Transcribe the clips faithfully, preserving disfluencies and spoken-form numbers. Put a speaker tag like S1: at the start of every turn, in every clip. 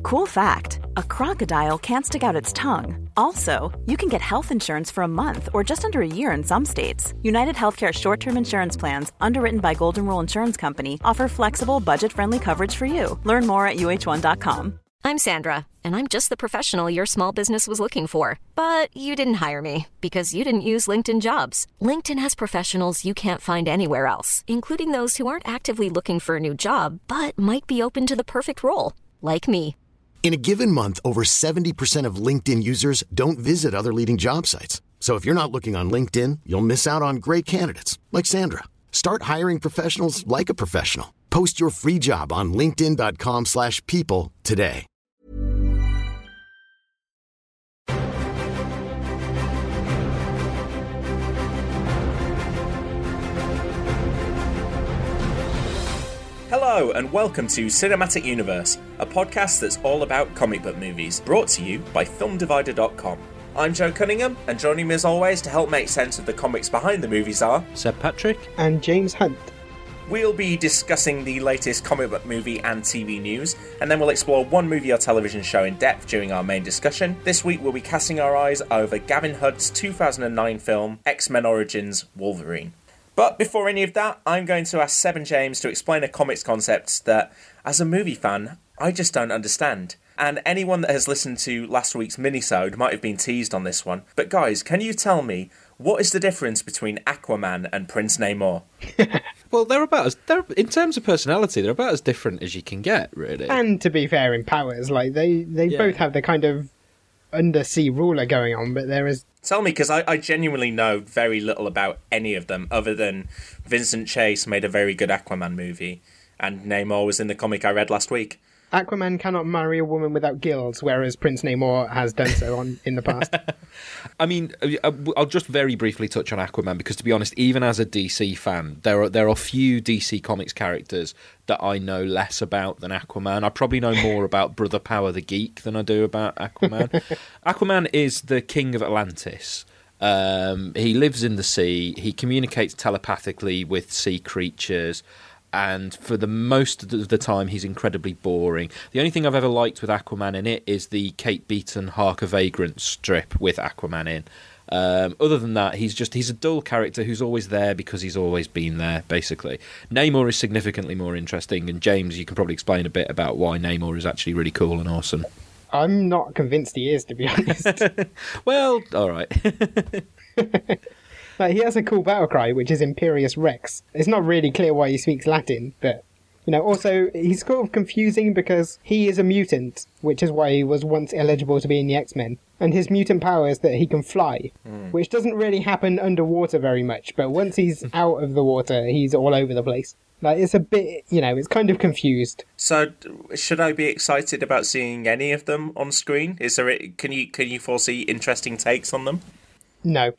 S1: Cool fact, a crocodile can't stick out its tongue. Also, you can get health insurance for a month or just under a year in some states. United Healthcare short-term insurance plans, underwritten by Golden Rule Insurance Company, offer flexible, budget-friendly coverage for you. Learn more at U H one dot com.
S2: I'm Sandra, and I'm just the professional your small business was looking for. But you didn't hire me because you didn't use LinkedIn Jobs. LinkedIn has professionals you can't find anywhere else, including those who aren't actively looking for a new job, but might be open to the perfect role, like me.
S3: In a given month, over seventy percent of LinkedIn users don't visit other leading job sites. So if you're not looking on LinkedIn, you'll miss out on great candidates like Sandra. Start hiring professionals like a professional. Post your free job on linkedin dot com slash people today.
S4: Hello and welcome to Cinematic Universe, a podcast that's all about comic book movies, brought to you by film divider dot com. I'm Joe Cunningham, and joining me as always to help make sense of the comics behind the movies are
S5: Seb Patrick
S6: and James Hunt.
S4: We'll be discussing the latest comic book movie and T V news, and then we'll explore one movie or television show in depth during our main discussion. This week we'll be casting our eyes over Gavin Hood's two thousand nine film, X-Men Origins Wolverine. But before any of that, I'm going to ask Seb and James to explain a comics concept that, as a movie fan, I just don't understand. And anyone that has listened to last week's minisode might have been teased on this one. But guys, can you tell me, what is the difference between Aquaman and Prince Namor?
S5: Well, they're about as they're in terms of personality, they're about as different as you can get, really.
S6: And to be fair, in powers, like they, they
S5: Yeah.
S6: both have the kind of undersea ruler going on, but there is.
S4: Tell me, because I, I genuinely know very little about any of them, other than Vincent Chase made a very good Aquaman movie, and Namor was in the comic I read last week.
S6: Aquaman cannot marry a woman without gills, whereas Prince Namor has done so on in the past.
S5: I mean, I'll just very briefly touch on Aquaman, because to be honest, even as a D C fan, there are there are few D C Comics characters that I know less about than Aquaman. I probably know more about Brother Power the Geek than I do about Aquaman. Aquaman is the king of Atlantis. Um, he lives in the sea. He communicates telepathically with sea creatures. And for the most of the time, he's incredibly boring. The only thing I've ever liked with Aquaman in it is the Kate Beaton Hark a Vagrant strip with Aquaman in. Um, other than that, he's just he's a dull character who's always there because he's always been there, basically. Namor is significantly more interesting, and James, you can probably explain a bit about why Namor is actually really cool and awesome.
S6: I'm not convinced he is, to be honest.
S5: Well, all right.
S6: Like, he has a cool battle cry, which is Imperious Rex. It's not really clear why he speaks Latin, but, you know, also, he's sort of confusing because he is a mutant, which is why he was once eligible to be in the X-Men. And his mutant power is that he can fly, mm. which doesn't really happen underwater very much, but once he's out of the water, he's all over the place. Like, it's a bit, you know, it's kind of confused.
S4: So, should I be excited about seeing any of them on screen? Is there? A, can you can you foresee interesting takes on them?
S6: No.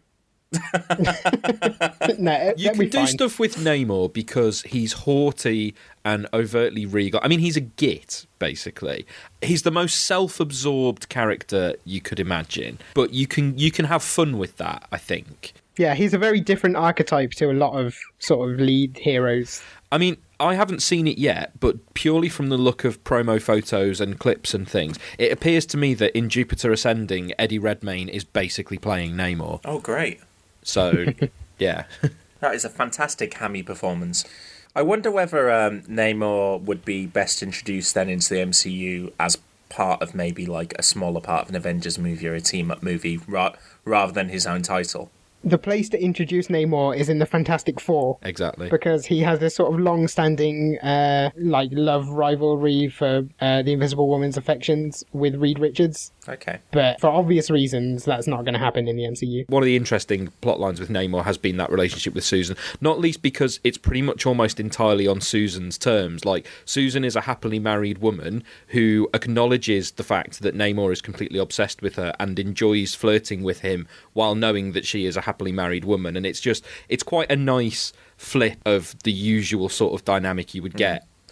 S6: No,
S5: you can do
S6: fine.
S5: stuff with Namor because he's haughty and overtly regal. I mean, he's a git, basically. He's the most self-absorbed character you could imagine, but you can you can have fun with that, I think.
S6: Yeah, he's a very different archetype to a lot of sort of lead heroes.
S5: I mean, I haven't seen it yet, but purely from the look of promo photos and clips and things, it appears to me that in Jupiter Ascending, Eddie Redmayne is basically playing Namor.
S4: Oh, great.
S5: So, yeah.
S4: That is a fantastic hammy performance. I wonder whether um, Namor would be best introduced then into the M C U as part of maybe like a smaller part of an Avengers movie or a team-up movie ra- rather than his own title.
S6: The place to introduce Namor is in the Fantastic Four.
S5: Exactly.
S6: Because he has this sort of long-standing, uh, like, love rivalry for uh, the Invisible Woman's affections with Reed Richards.
S4: Okay.
S6: But for obvious reasons, that's not going to happen in the M C U.
S5: One of the interesting plot lines with Namor has been that relationship with Susan, not least because it's pretty much almost entirely on Susan's terms. Like, Susan is a happily married woman who acknowledges the fact that Namor is completely obsessed with her and enjoys flirting with him while knowing that she is a happily married woman. And it's just, it's quite a nice flip of the usual sort of dynamic you would get.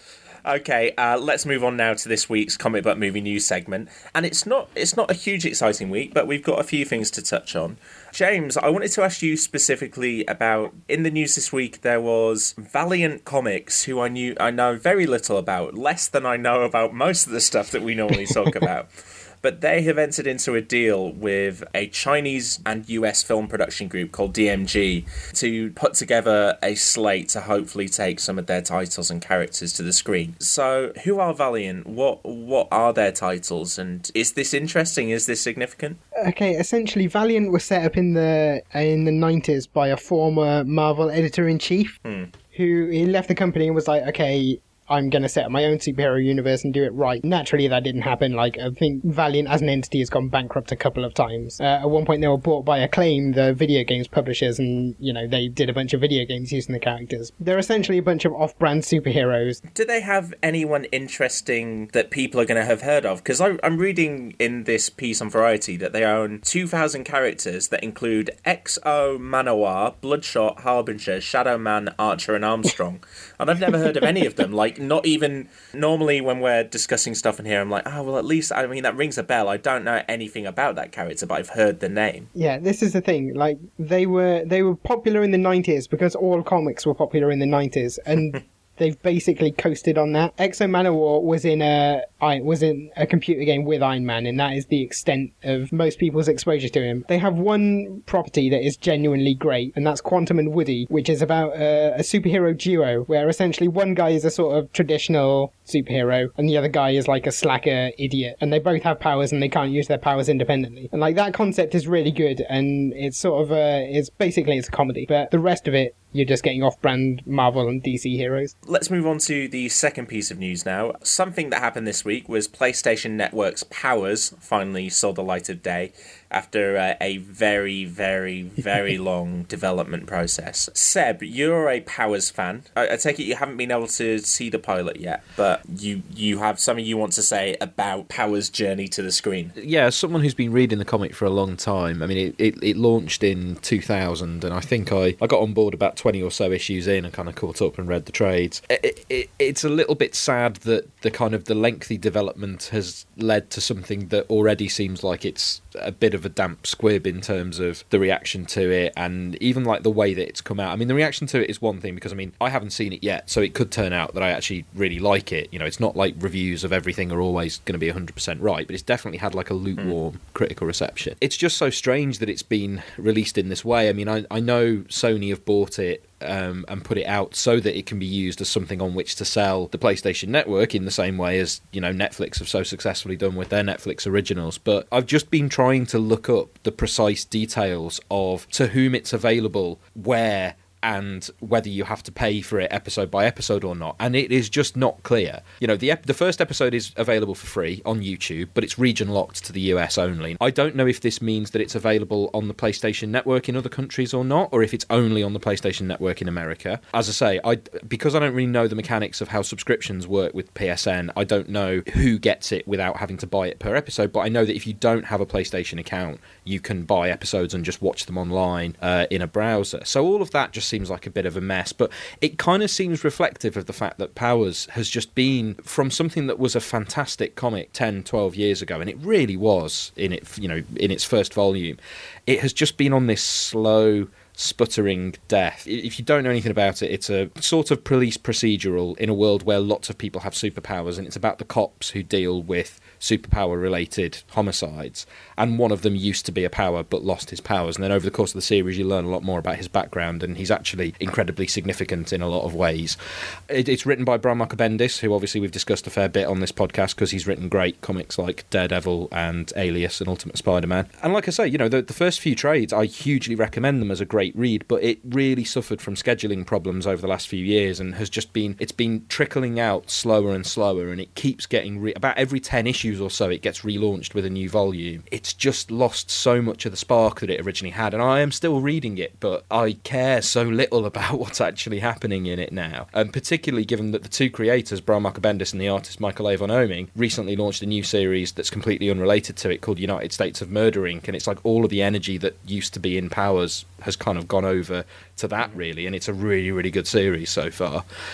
S4: Okay, uh, let's move on now to this week's comic book movie news segment. And it's not it's not a huge exciting week, but we've got a few things to touch on. James, I wanted to ask you specifically about, in the news this week, there was Valiant Comics, who I knew I know very little about, less than I know about most of the stuff that we normally talk about. But they have entered into a deal with a Chinese and U S film production group called D M G to put together a slate to hopefully take some of their titles and characters to the screen. So, who are Valiant? What what are their titles? And is this interesting? Is this significant?
S6: Okay, essentially, Valiant was set up in the in the nineties by a former Marvel editor-in-chief
S4: Hmm.
S6: who he left the company and was like, okay, I'm going to set up my own superhero universe and do it right. Naturally, that didn't happen. Like, I think Valiant as an entity has gone bankrupt a couple of times. Uh, at one point, they were bought by Acclaim, the video games publishers, and, you know, they did a bunch of video games using the characters. They're essentially a bunch of off-brand superheroes.
S4: Do they have anyone interesting that people are going to have heard of? Because I'm reading in this piece on Variety that they own two thousand characters that include X O, Manowar, Bloodshot, Harbinger, Shadow Man, Archer, and Armstrong. And I've never heard of any of them. Like, not even normally when we're discussing stuff in here, I'm like, oh, well, at least, I mean, that rings a bell. I don't know anything about that character, but I've heard the name.
S6: Yeah, this is the thing. Like, they were they were popular in the nineties because all comics were popular in the nineties, and they've basically coasted on that. X-O Manowar was in a was in a computer game with Iron Man, and that is the extent of most people's exposure to him. They have one property that is genuinely great, and that's Quantum and Woody, which is about a, a superhero duo, where essentially one guy is a sort of traditional superhero, and the other guy is like a slacker idiot, and they both have powers, and they can't use their powers independently. And like, that concept is really good, and it's sort of a, it's basically it's a comedy, but the rest of it, you're just getting off-brand Marvel and D C heroes.
S4: Let's move on to the second piece of news now. Something that happened this week was PlayStation Network's Powers finally saw the light of day after uh, a very, very, very long development process. Seb, you're a Powers fan. I, I take it you haven't been able to see the pilot yet, but you you have something you want to say about Powers' journey to the screen.
S5: Yeah, as someone who's been reading the comic for a long time, I mean, it, it, it launched in two thousand, and I think I, I got on board about twenty or so issues in and kind of caught up and read the trades. It, it, it's a little bit sad that the kind of the lengthy development has led to something that already seems like it's a bit of a damp squib in terms of the reaction to it, and even like the way that it's come out. I mean, the reaction to it is one thing, because I mean, I haven't seen it yet, so it could turn out that I actually really like it. You know, it's not like reviews of everything are always going to be one hundred percent right, but it's definitely had like a lukewarm mm. critical reception. It's just so strange that it's been released in this way. I mean, I, I know Sony have bought it Um, and put it out so that it can be used as something on which to sell the PlayStation Network, in the same way as, you know, Netflix have so successfully done with their Netflix originals. But I've just been trying to look up the precise details of to whom it's available, where, and whether you have to pay for it episode by episode or not, and it is just not clear. You know, the ep- the first episode is available for free on YouTube, but it's region locked to the U S only. I don't know if this means that it's available on the PlayStation Network in other countries or not, or if it's only on the PlayStation Network in America. As I say, I because I don't really know the mechanics of how subscriptions work with P S N, I don't know who gets it without having to buy it per episode, but I know that if you don't have a PlayStation account, you can buy episodes and just watch them online uh, in a browser. So all of that just seems like a bit of a mess, but it kind of seems reflective of the fact that Powers has just been from something that was a fantastic comic ten, twelve years ago, and it really was in it, you know, in its first volume. It has just been on this slow, sputtering death. If you don't know anything about it, it's a sort of police procedural in a world where lots of people have superpowers, and it's about the cops who deal with superpower-related homicides, and one of them used to be a power but lost his powers, and then over the course of the series you learn a lot more about his background, and he's actually incredibly significant in a lot of ways. It, it's written by Brian Michael Bendis, who obviously we've discussed a fair bit on this podcast because he's written great comics like Daredevil and Alias and Ultimate Spider-Man. And like I say, you know, the, the first few trades, I hugely recommend them as a great read, but it really suffered from scheduling problems over the last few years and has just been, it's been trickling out slower and slower, and it keeps getting, re- about every ten issues or so it gets relaunched with a new volume. It's just lost so much of the spark that it originally had, and I am still reading it, but I care so little about what's actually happening in it now, and particularly given that the two creators, Brian Michael Bendis and the artist Michael Avon Oeming, recently launched a new series that's completely unrelated to it called United States of Murder Incorporated, and it's like all of the energy that used to be in Powers has kind of gone over to that, really, and it's a really, really good series so far.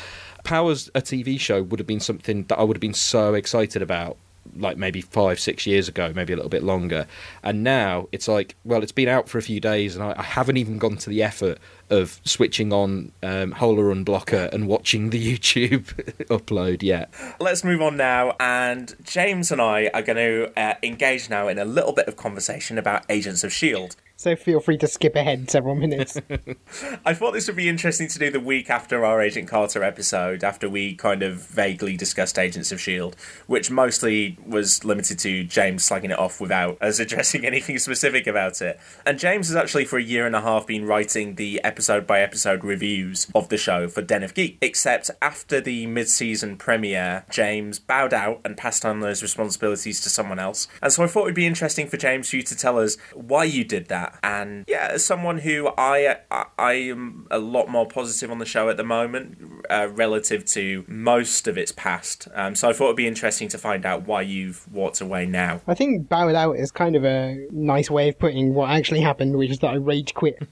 S5: Powers, a T V show, would have been something that I would have been so excited about, like maybe five, six years ago, maybe a little bit longer. And now it's like, well, it's been out for a few days and I, I haven't even gone to the effort of switching on um, Hola Unblocker and watching the YouTube upload yet.
S4: Let's move on now, and James and I are going to uh, engage now in a little bit of conversation about Agents of S H I E L D.
S6: So feel free to skip ahead several minutes.
S4: I thought this would be interesting to do the week after our Agent Carter episode, after we kind of vaguely discussed Agents of S H I E L D, which mostly was limited to James slagging it off without us addressing anything specific about it. And James has actually for a year and a half been writing the episode-by-episode reviews of the show for Den of Geek, except after the mid-season premiere, James bowed out and passed on those responsibilities to someone else. And so I thought it would be interesting for James for you to tell us why you did that. And yeah, as someone who I I, I am a lot more positive on the show at the moment uh, relative to most of its past. Um, so I thought it would be interesting to find out why you've walked away now.
S6: I think bowed out is kind of a nice way of putting what actually happened, which is that I rage quit.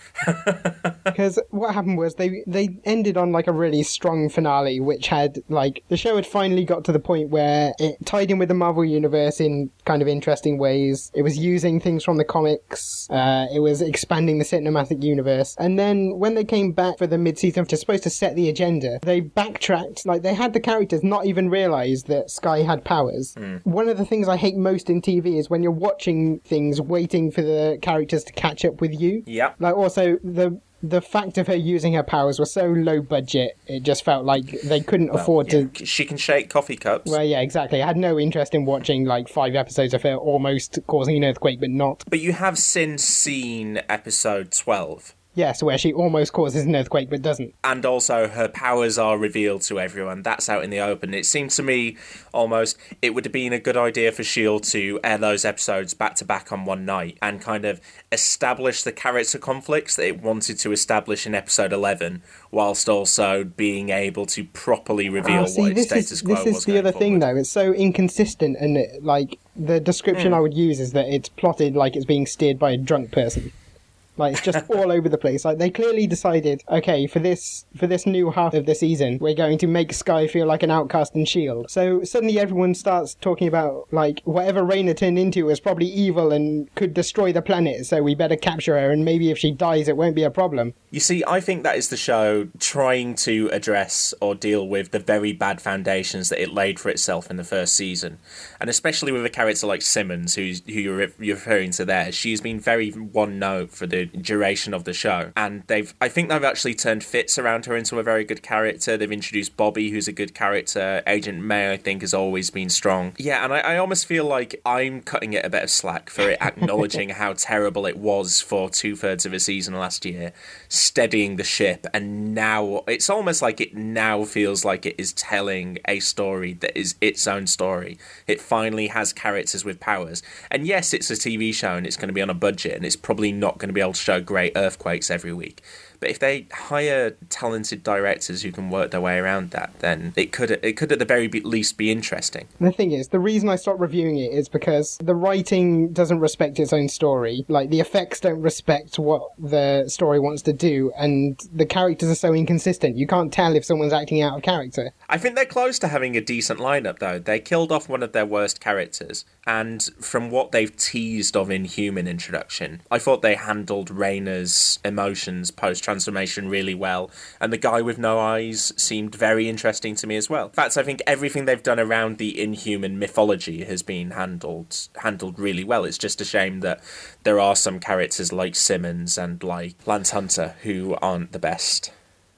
S6: Because what happened was they, they ended on like a really strong finale, which had like the show had finally got to the point where it tied in with the Marvel Universe in kind of interesting ways. It was using things from the comics. Uh, it was expanding the cinematic universe. And then when they came back for the mid-season, which is supposed to set the agenda, they backtracked. Like, they had the characters not even realise that Skye had powers. Mm. One of the things I hate most in T V is when you're watching things waiting for the characters to catch up with you.
S4: Yeah.
S6: Like, also, the... The fact of her using her powers was so low budget, it just felt like they couldn't well, afford
S4: yeah.
S6: to...
S4: She can shake coffee cups.
S6: Well, yeah, exactly. I had no interest in watching, like, five episodes of her almost causing an earthquake, but not.
S4: But you have since seen episode twelve.
S6: Yes, where she almost causes an earthquake but doesn't.
S4: And also her powers are revealed to everyone. That's out in the open. It seemed to me almost it would have been a good idea for S H I E L D to air those episodes back to back on one night and kind of establish the character conflicts that it wanted to establish in episode eleven, whilst also being able to properly reveal oh, see, what its status
S6: is,
S4: quo was.
S6: This is the other
S4: forward.
S6: thing, though. It's so inconsistent, and it, like the description mm. I would use is that it's plotted like it's being steered by a drunk person. Like, it's just all over the place. Like, they clearly decided, okay, for this for this new half of the season, we're going to make Skye feel like an outcast in S H I E L D. So suddenly everyone starts talking about, like, whatever Raina turned into was probably evil and could destroy the planet, so we better capture her, and maybe if she dies, it won't be a problem.
S4: You see, I think that is the show trying to address or deal with the very bad foundations that it laid for itself in the first season. And especially with a character like Simmons, who's, who you're, re- you're referring to there, she's been very one-note for the duration of the show, and they've I think they've actually turned Fitz around her into a very good character. They've introduced Bobby, who's a good character. Agent May, I think, has always been strong. Yeah, and I, I almost feel like I'm cutting it a bit of slack for it acknowledging how terrible it was for two-thirds of a season last year, steadying the ship, and now it's almost like it now feels like it is telling a story that is its own story. It finally has characters with powers, and yes, it's a T V show and it's going to be on a budget, and it's probably not going to be able to show great earthquakes every week. But if they hire talented directors who can work their way around that, then it could it could at the very least be interesting.
S6: The thing is, the reason I stopped reviewing it is because the writing doesn't respect its own story. Like, the effects don't respect what the story wants to do, and the characters are so inconsistent. You can't tell if someone's acting out of character.
S4: I think they're close to having a decent lineup, though. They killed off one of their worst characters, and from what they've teased of in Human introduction, I thought they handled Raina's emotions post transformation really well, and the guy with no eyes seemed very interesting to me as well. In fact, I think everything they've done around the Inhuman mythology has been handled handled really well. It's just a shame that there are some characters like Simmons and like Lance Hunter who aren't the best.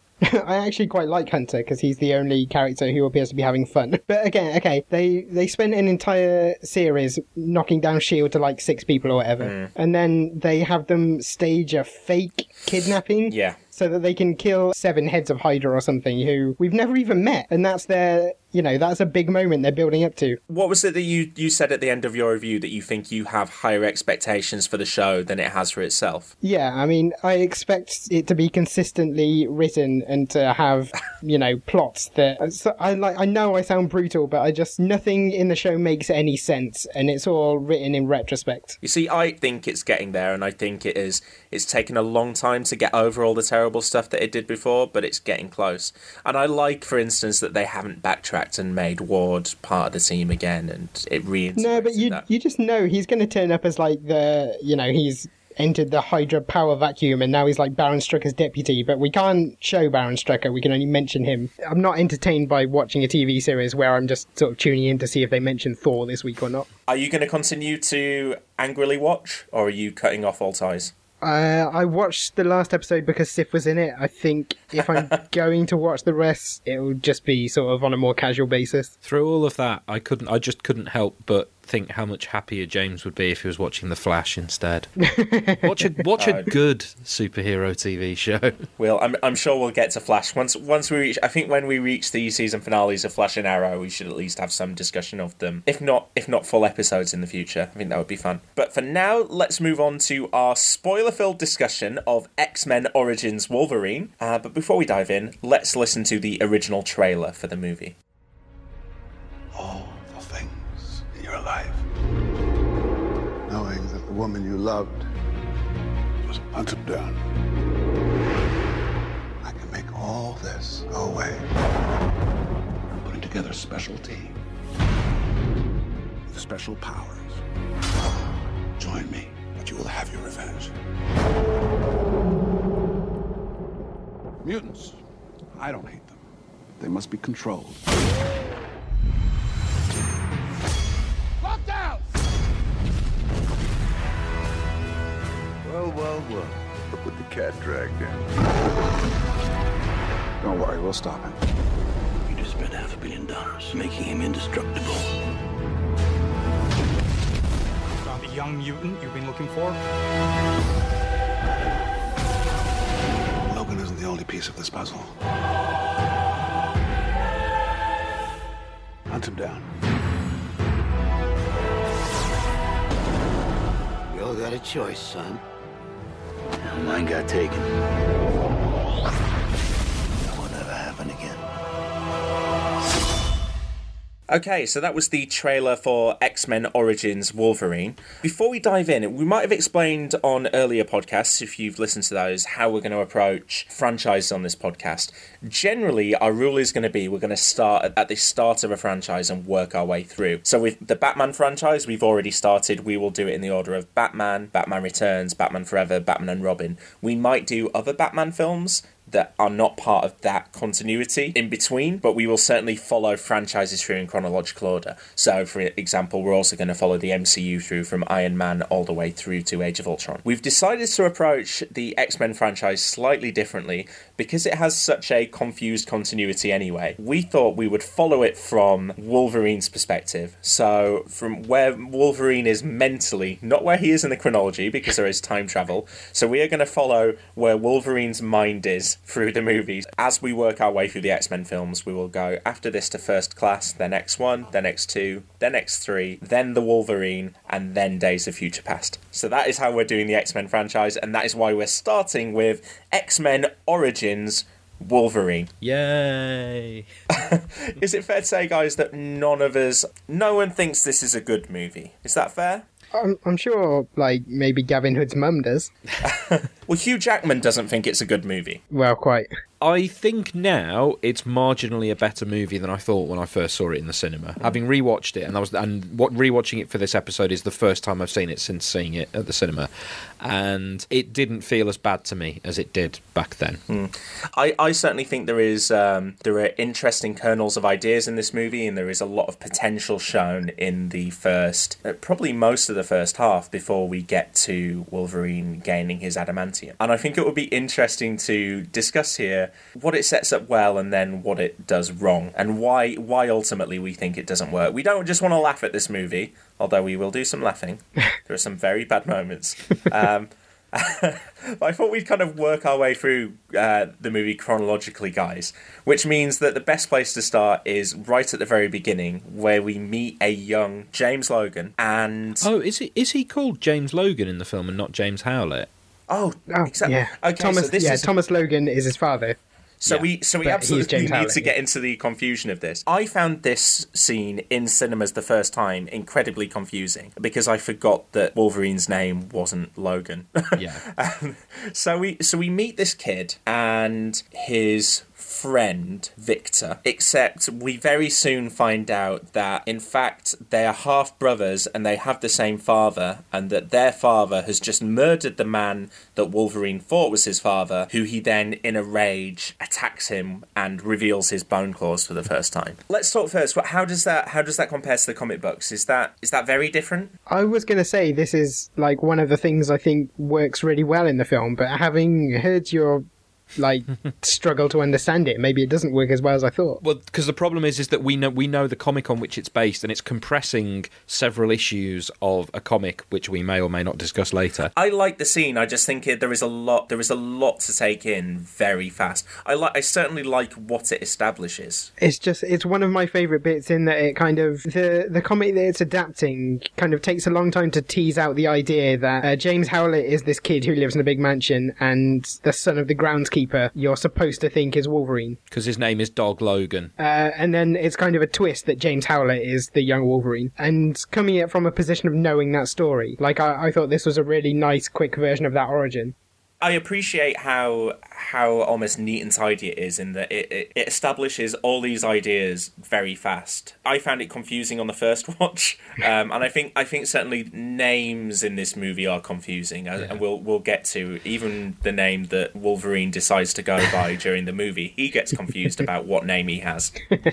S6: I actually quite like Hunter because he's the only character who appears to be having fun. But again, okay, they they spent an entire series knocking down S H I E L D to like six people or whatever, mm. and then they have them stage a fake kidnapping.
S4: Yeah.
S6: So that they can kill seven heads of Hydra or something who we've never even met. And that's their, you know, that's a big moment they're building up to.
S4: What was it that you, you said at the end of your review, that you think you have higher expectations for the show than it has for itself?
S6: Yeah, I mean, I expect it to be consistently written and to have, you know, plots that... So I like. I know I sound brutal, but I just... Nothing in the show makes any sense, and it's all written in retrospect.
S4: You see, I think it's getting there, and I think it is. It's taken a long time to get over all the terrible enjoyable stuff that it did before, but it's getting close. And I like, for instance, that they haven't backtracked and made Ward part of the team again, and it reintegrated
S6: No, but you
S4: that.
S6: you just know he's going to turn up as like the, you know, he's entered the Hydra power vacuum and now he's like Baron Strucker's deputy, but we can't show Baron Strucker, we can only mention him. I'm not entertained by watching a T V series where I'm just sort of tuning in to see if they mention Thor this week or not.
S4: Are you going to continue to angrily watch, or are you cutting off all ties?
S6: Uh, I watched the last episode because Sif was in it. I think if I'm going to watch the rest, it will just be sort of on a more casual basis.
S5: Through all of that, I couldn't. I just couldn't help but think how much happier James would be if he was watching The Flash instead. Watch a watch a good superhero T V show.
S4: Well, I'm I'm sure we'll get to Flash once once we reach. I think when we reach the season finales of Flash and Arrow, we should at least have some discussion of them. If not, if not full episodes in the future, I think that would be fun. But for now, let's move on to our spoiler-filled discussion of X-Men Origins Wolverine. Uh, but before we dive in, let's listen to the original trailer for the movie.
S7: All the things in your life, knowing that the woman you loved was hunt him down. I can make all this go away. I'm putting together a special team with special powers. Join me, but you will have your revenge. Mutants, I don't hate them. They must be controlled. Lock down! Well, well, well. Look what the cat dragged in. Don't worry, we'll stop him.
S8: You just spent half a billion dollars making him indestructible.
S9: Found the young mutant you've been looking for?
S7: Logan isn't the only piece of this puzzle. Hunt him down.
S8: You all got a choice, son. Now mine got taken. That won't ever happen again.
S4: Okay, so that was the trailer for X-Men Origins Wolverine. Before we dive in, we might have explained on earlier podcasts, if you've listened to those, how we're going to approach franchises on this podcast. Generally, our rule is going to be we're going to start at the start of a franchise and work our way through. So with the Batman franchise, we've already started. We will do it in the order of Batman, Batman Returns, Batman Forever, Batman and Robin. We might do other Batman films that are not part of that continuity in between, but we will certainly follow franchises through in chronological order. So, for example, we're also going to follow the M C U through from Iron Man all the way through to Age of Ultron. We've decided to approach the X-Men franchise slightly differently because it has such a confused continuity anyway. We thought we would follow it from Wolverine's perspective. So, from where Wolverine is mentally, not where he is in the chronology, because there is time travel. So we are going to follow where Wolverine's mind is through the movies. As we work our way through the X-Men films, we will go after this to First Class, then X one, then X two, then X three, then the Wolverine, and then Days of Future Past. So that is how we're doing the X-Men franchise, and that is why we're starting with X-Men Origins Wolverine.
S5: Yay!
S4: Is it fair to say, guys, that none of us, no one thinks this is a good movie? Is that fair?
S6: I'm, I'm sure, like, maybe Gavin Hood's mum does.
S4: Well, Hugh Jackman doesn't think it's a good movie.
S6: Well, quite.
S5: I think now it's marginally a better movie than I thought when I first saw it in the cinema. Mm. Having rewatched it, and I was and what rewatching it for this episode is the first time I've seen it since seeing it at the cinema, and it didn't feel as bad to me as it did back then.
S4: Mm. I, I certainly think there is um, there are interesting kernels of ideas in this movie, and there is a lot of potential shown in the first, uh, probably most of the first half before we get to Wolverine gaining his adamantium. And I think it would be interesting to discuss here what it sets up well and then what it does wrong, and why why ultimately we think it doesn't work. We don't just want to laugh at this movie, although we will do some laughing. There are some very bad moments. Um, but I thought we'd kind of work our way through uh, the movie chronologically, guys, which means that the best place to start is right at the very beginning, where we meet a young James Logan. And
S5: oh, is he is he called James Logan in the film and not James Howlett?
S4: Oh,
S6: oh
S4: exactly.
S6: Yeah.
S4: Okay,
S6: Thomas,
S4: so this
S6: yeah,
S4: is
S6: Thomas Logan is his father.
S4: So
S5: Yeah.
S4: we so we
S6: But he's
S4: absolutely
S6: James
S4: need
S6: Howlett,
S4: to get
S6: yeah.
S4: into the confusion of this. I found this scene in cinemas the first time incredibly confusing because I forgot that Wolverine's name wasn't Logan.
S5: Yeah.
S4: um, so we so we meet this kid and his friend Victor, except we very soon find out that in fact they are half brothers and they have the same father, and that their father has just murdered the man that Wolverine thought was his father, who he then in a rage attacks him and reveals his bone claws for the first time. Let's talk first. What how does that how does that compare to the comic books? Is that is that very different?
S6: I was going to say this is like one of the things I think works really well in the film, but having heard your like struggle to understand it, maybe it doesn't work as well as I thought.
S5: Well, because the problem is, is that we know we know the comic on which it's based, and it's compressing several issues of a comic which we may or may not discuss later.
S4: I like the scene. I just think it, there is a lot. There is a lot to take in very fast. I like. I certainly like what it establishes.
S6: It's just it's one of my favourite bits in that it kind of the the comic that it's adapting kind of takes a long time to tease out the idea that uh, James Howlett is this kid who lives in a big mansion and the son of the groundskeeper you're supposed to think is Wolverine.
S5: Because his name is Dog Logan.
S6: Uh, and then it's kind of a twist that James Howlett is the young Wolverine. And coming at it from a position of knowing that story, like I, I thought this was a really nice, quick version of that origin.
S4: I appreciate how how almost neat and tidy it is in that it, it, it establishes all these ideas very fast. I found it confusing on the first watch, um, and I think I think certainly names in this movie are confusing, and,
S5: Yeah.
S4: and we'll we'll get to even the name that Wolverine decides to go by during the movie. He gets confused about what name he has.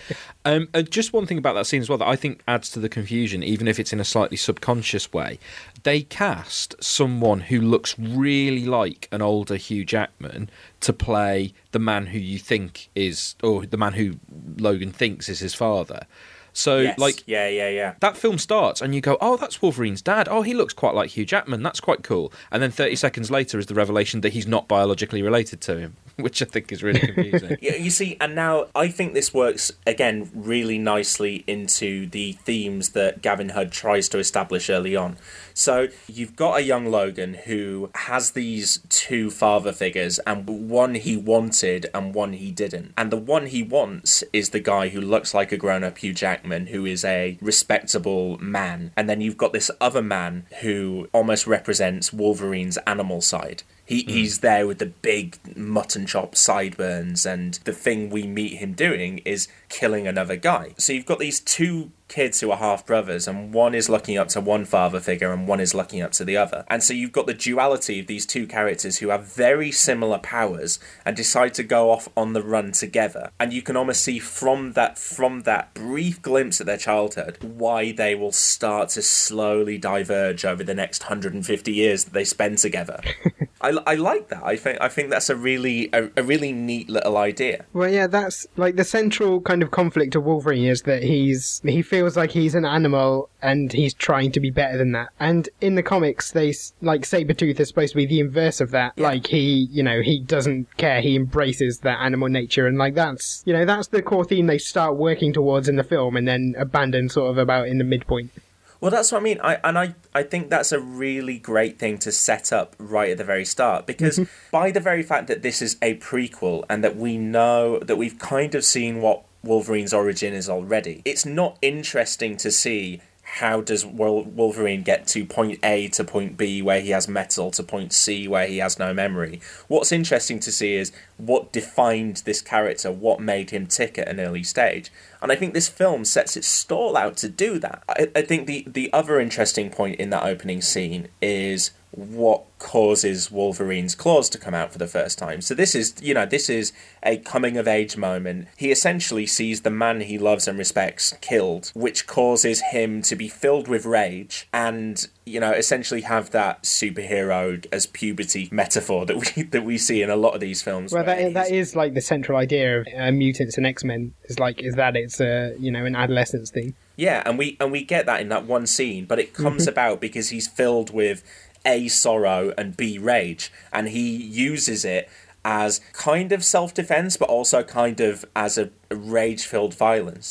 S5: Um, and just one thing about that scene as well that I think adds to the confusion, even if it's in a slightly subconscious way. They cast someone who looks really like an older Hugh Jackman to play the man who you think is, or the man who Logan thinks is his father. So,
S4: Yes.
S5: like,
S4: yeah, yeah, yeah.
S5: that film starts and you go, oh, that's Wolverine's dad. Oh, he looks quite like Hugh Jackman. That's quite cool. And then thirty seconds later is the revelation that he's not biologically related to him, which I think is really confusing.
S4: Yeah, you see, and now I think this works, again, really nicely into the themes that Gavin Hood tries to establish early on. So you've got a young Logan who has these two father figures, and one he wanted and one he didn't. And the one he wants is the guy who looks like a grown-up Hugh Jackman, who is a respectable man. And then you've got this other man who almost represents Wolverine's animal side. He mm. He's there with the big mutton chop sideburns, and the thing we meet him doing is killing another guy. So you've got these two kids who are half brothers, and one is looking up to one father figure and one is looking up to the other. And so you've got the duality of these two characters who have very similar powers and decide to go off on the run together. And you can almost see from that from that brief glimpse at their childhood why they will start to slowly diverge over the next one hundred fifty years that they spend together. I, I like that. I think I think that's a really a, a really neat little idea.
S6: Well, yeah, that's like the central kind of conflict of Wolverine is that he's he feels like he's an animal and he's trying to be better than that. And in the comics, they like Sabretooth is supposed to be the inverse of that.
S4: Yeah.
S6: Like he, you know, he doesn't care. He embraces that animal nature, and like that's you know that's the core theme they start working towards in the film, and then abandon sort of about in the midpoint.
S4: Well, that's what I mean. I and I, I think that's a really great thing to set up right at the very start, because mm-hmm. by the very fact that this is a prequel and that we know that we've kind of seen what Wolverine's origin is already, it's not interesting to see how does Wolverine get to point A to point B where he has metal to point C where he has no memory. What's interesting to see is what defined this character, what made him tick at an early stage. And I think this film sets its stall out to do that. I, I think the, the other interesting point in that opening scene is what causes Wolverine's claws to come out for the first time. So this is, you know, this is a coming-of-age moment. He essentially sees the man he loves and respects killed, which causes him to be filled with rage and, you know, essentially have that superhero as puberty metaphor that we that we see in a lot of these films.
S6: Well, that that is like the central idea of uh, mutants and X-Men is like is that it's a you know an adolescence thing.
S4: Yeah, and we and we get that in that one scene, but it comes mm-hmm. about because he's filled with A, sorrow, and B, rage, and he uses it as kind of self-defense, but also kind of as a rage-filled violence.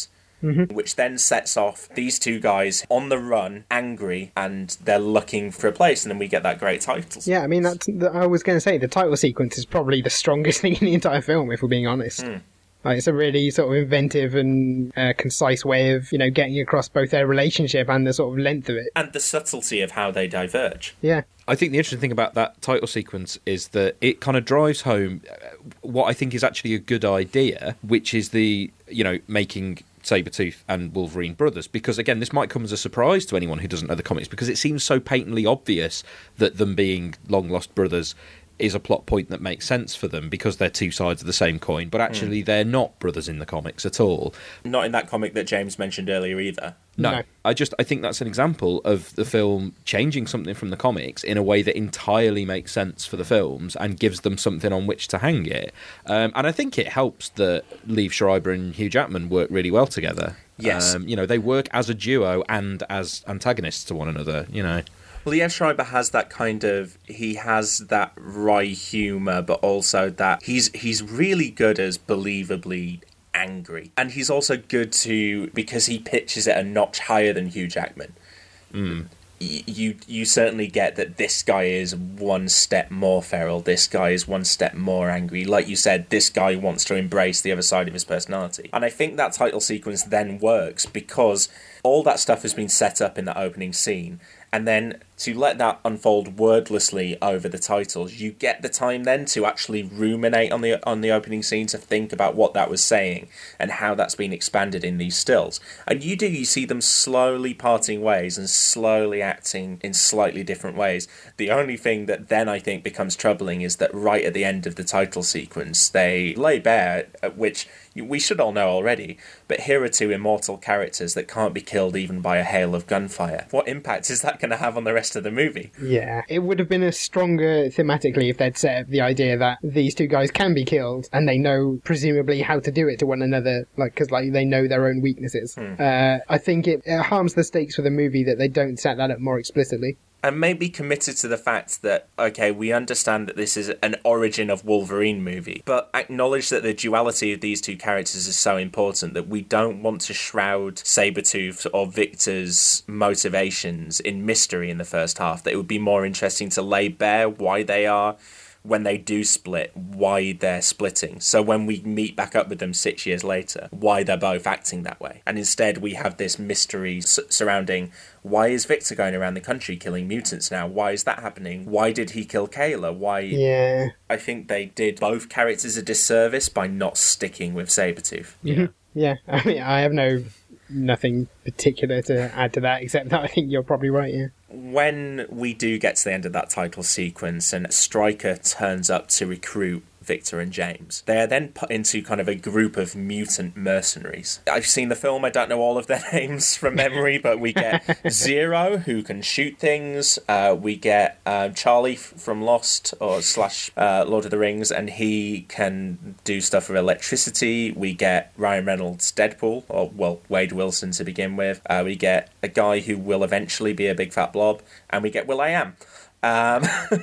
S6: Mm-hmm.
S4: which then sets off these two guys on the run, angry, and they're looking for a place, and then we get that great title.
S6: Yeah, I mean, that's I was going to say, the title sequence is probably the strongest thing in the entire film, if we're being honest.
S4: Mm.
S6: Like, it's a really sort of inventive and uh, concise way of, you know, getting across both their relationship and the sort of length of it.
S4: And the subtlety of how they diverge.
S6: Yeah.
S5: I think the interesting thing about that title sequence is that it kind of drives home what I think is actually a good idea, which is the, you know, making Sabretooth and Wolverine brothers, because again, this might come as a surprise to anyone who doesn't know the comics, because it seems so patently obvious that them being long lost brothers is a plot point that makes sense for them because they're two sides of the same coin, but actually mm. they're not brothers in the comics at all.
S4: Not in that comic that James mentioned earlier either.
S5: No,
S6: No.
S5: I just I think that's an example of the film changing something from the comics in a way that entirely makes sense for the films and gives them something on which to hang it. Um, and I think it helps that Liev Schreiber and Hugh Jackman work really well together.
S4: Yes.
S5: Um, you know, they work as a duo and as antagonists to one another, you know.
S4: Well, Liev Schreiber has that kind of, he has that wry humour, but also that he's he's really good as believably angry. And he's also good to, because he pitches it a notch higher than Hugh Jackman.
S5: Mm.
S4: Y- you you certainly get that this guy is one step more feral, this guy is one step more angry. Like you said, this guy wants to embrace the other side of his personality. And I think that title sequence then works because all that stuff has been set up in that opening scene. And then to let that unfold wordlessly over the titles, you get the time then to actually ruminate on the on the opening scene, to think about what that was saying and how that's been expanded in these stills. And you do, you see them slowly parting ways and slowly acting in slightly different ways. The only thing that then I think becomes troubling is that right at the end of the title sequence, they lay bare, which we should all know already, but here are two immortal characters that can't be killed even by a hail of gunfire. What impact is that going to have on the rest of the movie?
S6: Yeah, it would have been a stronger thematically if they'd set up the idea that these two guys can be killed and they know presumably how to do it to one another, like because like they know their own weaknesses. Hmm. Uh, I think it, it harms the stakes for the movie that they don't set that up more explicitly.
S4: And maybe committed to the fact that, okay, we understand that this is an origin of Wolverine movie, but acknowledge that the duality of these two characters is so important that we don't want to shroud Sabretooth or Victor's motivations in mystery in the first half, that it would be more interesting to lay bare why they are, when they do split, why they're splitting. So when we meet back up with them six years later, why they're both acting that way. And instead we have this mystery s- surrounding, why is Victor going around the country killing mutants now? Why is that happening? Why did he kill Kayla? Why?
S6: Yeah.
S4: I think they did both characters a disservice by not sticking with Sabretooth.
S6: Yeah. Yeah, I mean, I have no nothing particular to add to that, except that I think you're probably right, yeah.
S4: When we do get to the end of that title sequence and Stryker turns up to recruit Victor and James, they are then put into kind of a group of mutant mercenaries. I've seen the film, I don't know all of their names from memory, but we get Zero, who can shoot things. Uh, we get um, Charlie f- from Lost, or slash uh, Lord of the Rings, and he can do stuff with electricity. We get Ryan Reynolds' Deadpool, or, well, Wade Wilson to begin with. Uh, we get a guy who will eventually be a big fat blob, and we get Will.i.am. Um,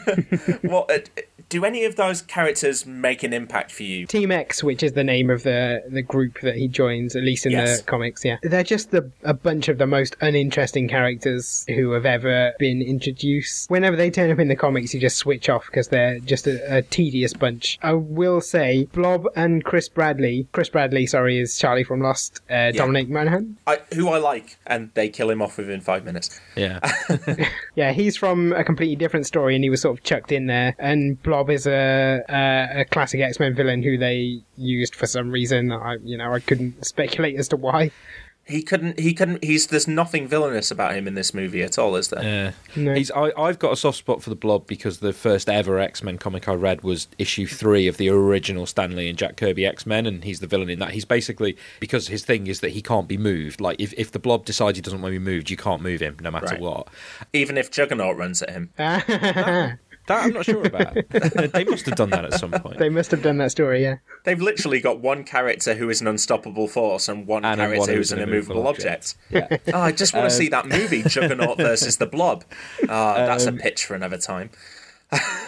S4: well, uh, do any of those characters make an impact for you?
S6: Team X, which is the name of the, the group that he joins, at least in
S4: Yes.
S6: the comics, yeah. They're just the, a bunch of the most uninteresting characters who have ever been introduced. Whenever they turn up in the comics, you just switch off because they're just a, a tedious bunch. I will say, Blob and Chris Bradley, Chris Bradley, sorry, is Charlie from Lost, uh, yeah. Dominic Monaghan.
S4: I, who I like, and they kill him off within five minutes.
S5: Yeah.
S6: Yeah, he's from a completely different story and he was sort of chucked in there. And Blob is a, a, a classic X-Men villain who they used for some reason. I, you know, I couldn't speculate as to why.
S4: He couldn't. He couldn't. He's there's nothing villainous about him in this movie at all, is there?
S5: Yeah.
S6: No.
S5: He's. I, I've got a soft spot for the Blob because the first ever X-Men comic I read was issue three of the original Stan Lee and Jack Kirby X-Men, and he's the villain in that. He's basically, because his thing is that he can't be moved. Like if if the Blob decides he doesn't want to be moved, you can't move him no matter
S4: Right.
S5: what.
S4: Even if Juggernaut runs at him.
S5: That I'm not sure about. They must have done that at some point.
S6: They must have done that story, yeah.
S4: They've literally got one character who is an unstoppable force and one
S5: And
S4: character
S5: one
S4: who's
S5: who's
S4: an
S5: an
S4: immovable
S5: immovable
S4: object.
S5: object.
S4: Oh, I just want to
S5: Um,
S4: see that movie, Juggernaut versus the Blob. Oh, that's
S5: Um,
S4: a pitch for another time.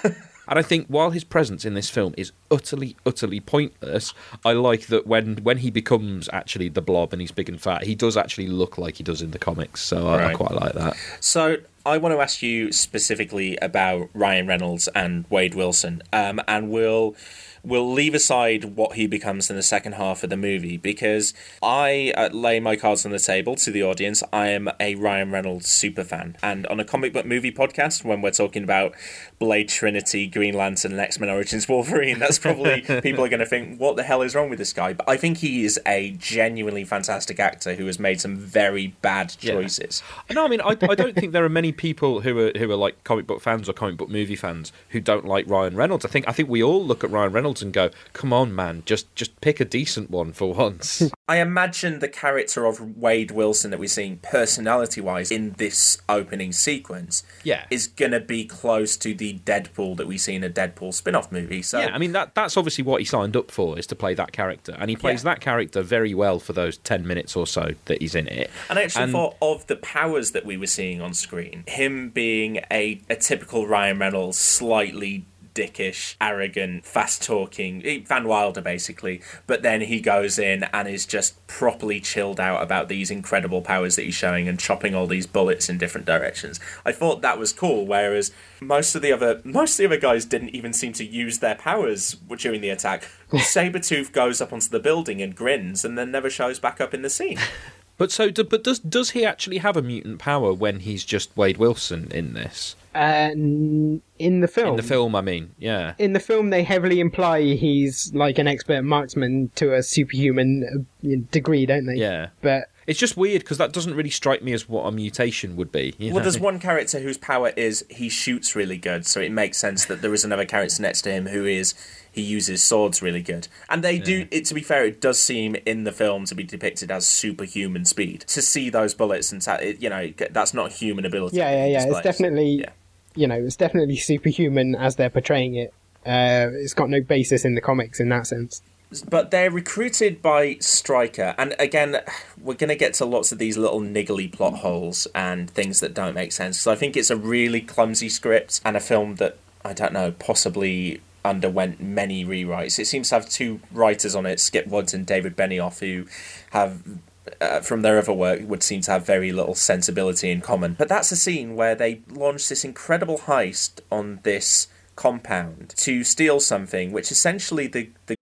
S5: And I think while his presence in this film is utterly, utterly pointless, I like that when, when he becomes actually the Blob and he's big and fat, he does actually look like he does in the comics. So I,
S4: Right.
S5: I quite like that.
S4: So I want to ask you specifically about Ryan Reynolds and Wade Wilson, um, and we'll we'll leave aside what he becomes in the second half of the movie, because I uh, lay my cards on the table to the audience. I am a Ryan Reynolds super fan, and on a comic book movie podcast, when we're talking about Blade Trinity, Green Lantern, and X-Men Origins Wolverine, that's probably people are going to think, what the hell is wrong with this guy? But I think he is a genuinely fantastic actor who has made some very bad choices.
S5: Yeah. No, I mean, I, I don't think there are many people who are who are like comic book fans or comic book movie fans who don't like Ryan Reynolds. I think I think we all look at Ryan Reynolds and go, come on, man, just just pick a decent one for once.
S4: I imagine the character of Wade Wilson that we're seeing personality-wise in this opening sequence
S5: Yeah.
S4: is going to be close to the Deadpool that we see in a Deadpool spin-off movie. So
S5: Yeah, I mean, that that's obviously what he signed up for, is to play that character. And he plays
S4: Yeah.
S5: that character very well for those ten minutes or so that he's in it.
S4: And I actually
S5: And-
S4: thought of the powers that we were seeing on screen, him being a, a typical Ryan Reynolds, slightly dickish, arrogant, fast-talking, Van Wilder basically, but then he goes in and is just properly chilled out about these incredible powers that he's showing and chopping all these bullets in different directions. I thought that was cool, whereas most of the other most of the other guys didn't even seem to use their powers during the attack. Sabretooth goes up onto the building and grins and then never shows back up in the scene.
S5: But so, do, but does does he actually have a mutant power when he's just Wade Wilson in this?
S6: Uh, n- in the film.
S5: In the film, I mean, yeah.
S6: In the film, they heavily imply he's like an expert marksman to a superhuman uh, degree, don't they?
S5: Yeah.
S6: But
S5: It's just weird because that doesn't really strike me as what a mutation would be. You
S4: Well,
S5: know?
S4: there's one character whose power is he shoots really good, so it makes sense that there is another character next to him who is he uses swords really good. And they do, it, to be fair, it does seem in the film to be depicted as superhuman speed. To see those bullets and, ta- it, you know, that's not human ability.
S6: yeah, yeah, yeah. It's
S4: displays.
S6: definitely,
S4: Yeah.
S6: you know, it's definitely superhuman as they're portraying it. Uh, it's got no basis in the comics in that sense.
S4: But they're recruited by Stryker, and again, we're going to get to lots of these little niggly plot holes and things that don't make sense. So I think it's a really clumsy script and a film that, I don't know, possibly underwent many rewrites. It seems to have two writers on it, Skip Woods and David Benioff, who have, uh, from their other work, would seem to have very little sensibility in common. But that's a scene where they launch this incredible heist on this compound to steal something, which essentially the, the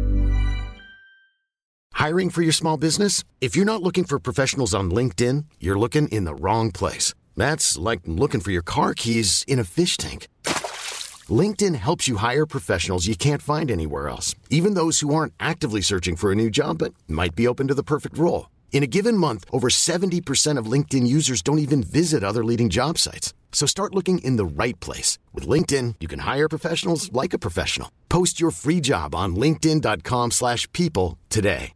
S3: Hiring for your small business? If you're not looking for professionals on LinkedIn, you're looking in the wrong place. That's like looking for your car keys in a fish tank. LinkedIn helps you hire professionals you can't find anywhere else, even those who aren't actively searching for a new job but might be open to the perfect role. In a given month, over seventy percent of LinkedIn users don't even visit other leading job sites. So start looking in the right place. With LinkedIn, you can hire professionals like a professional. Post your free job on linkedin.com slash people today.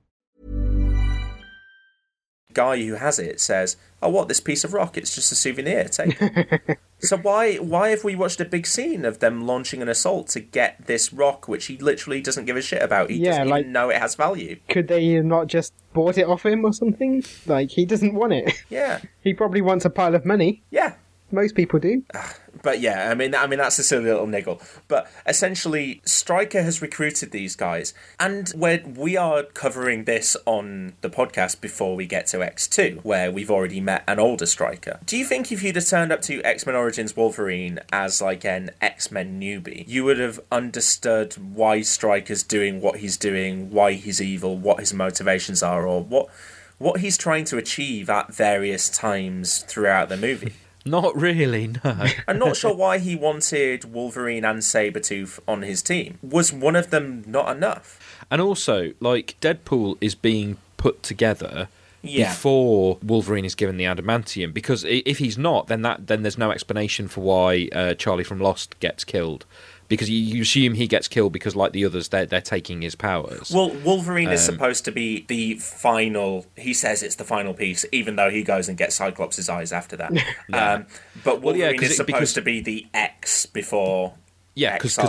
S4: guy who has it says, "Oh, what, this piece of rock? It's just a souvenir. Take it." So why why have we watched a big scene of them launching an assault to get this rock, which he literally doesn't give a shit about? He
S6: Yeah,
S4: doesn't
S6: like-
S4: even know it has value.
S6: Could they not just bought it off him or something? Like, he doesn't want it.
S4: Yeah,
S6: He probably wants a pile of money.
S4: yeah.
S6: Most people do.
S4: But yeah, I mean, I mean that's a silly little niggle. But essentially, Stryker has recruited these guys, and we're, we are covering this on the podcast before we get to X two, where we've already met an older Stryker. Do you think if you'd have turned up to X-Men Origins Wolverine as like an X-Men newbie, you would have understood why Stryker's doing what he's doing, why he's evil, what his motivations are, or what what he's trying to achieve at various times throughout the movie?
S5: Not really, no.
S4: I'm not sure why he wanted Wolverine and Sabretooth on his team. Was one of them not enough?
S5: And also, like, Deadpool is being put together
S4: Yeah.
S5: before Wolverine is given the adamantium, because i- if he's not, then that then there's no explanation for why uh, Charlie from Lost gets killed. Because you, you assume he gets killed because, like the others, they're, they're taking his powers.
S4: Well, Wolverine is
S5: Um,
S4: supposed to be the final... He says it's the final piece, even though he goes and gets Cyclops' eyes after that. um, but
S5: Well, yeah,
S4: Wolverine
S5: 'cause
S4: is
S5: it-
S4: supposed
S5: because-
S4: to be the X before
S5: Yeah,
S4: X I.
S5: because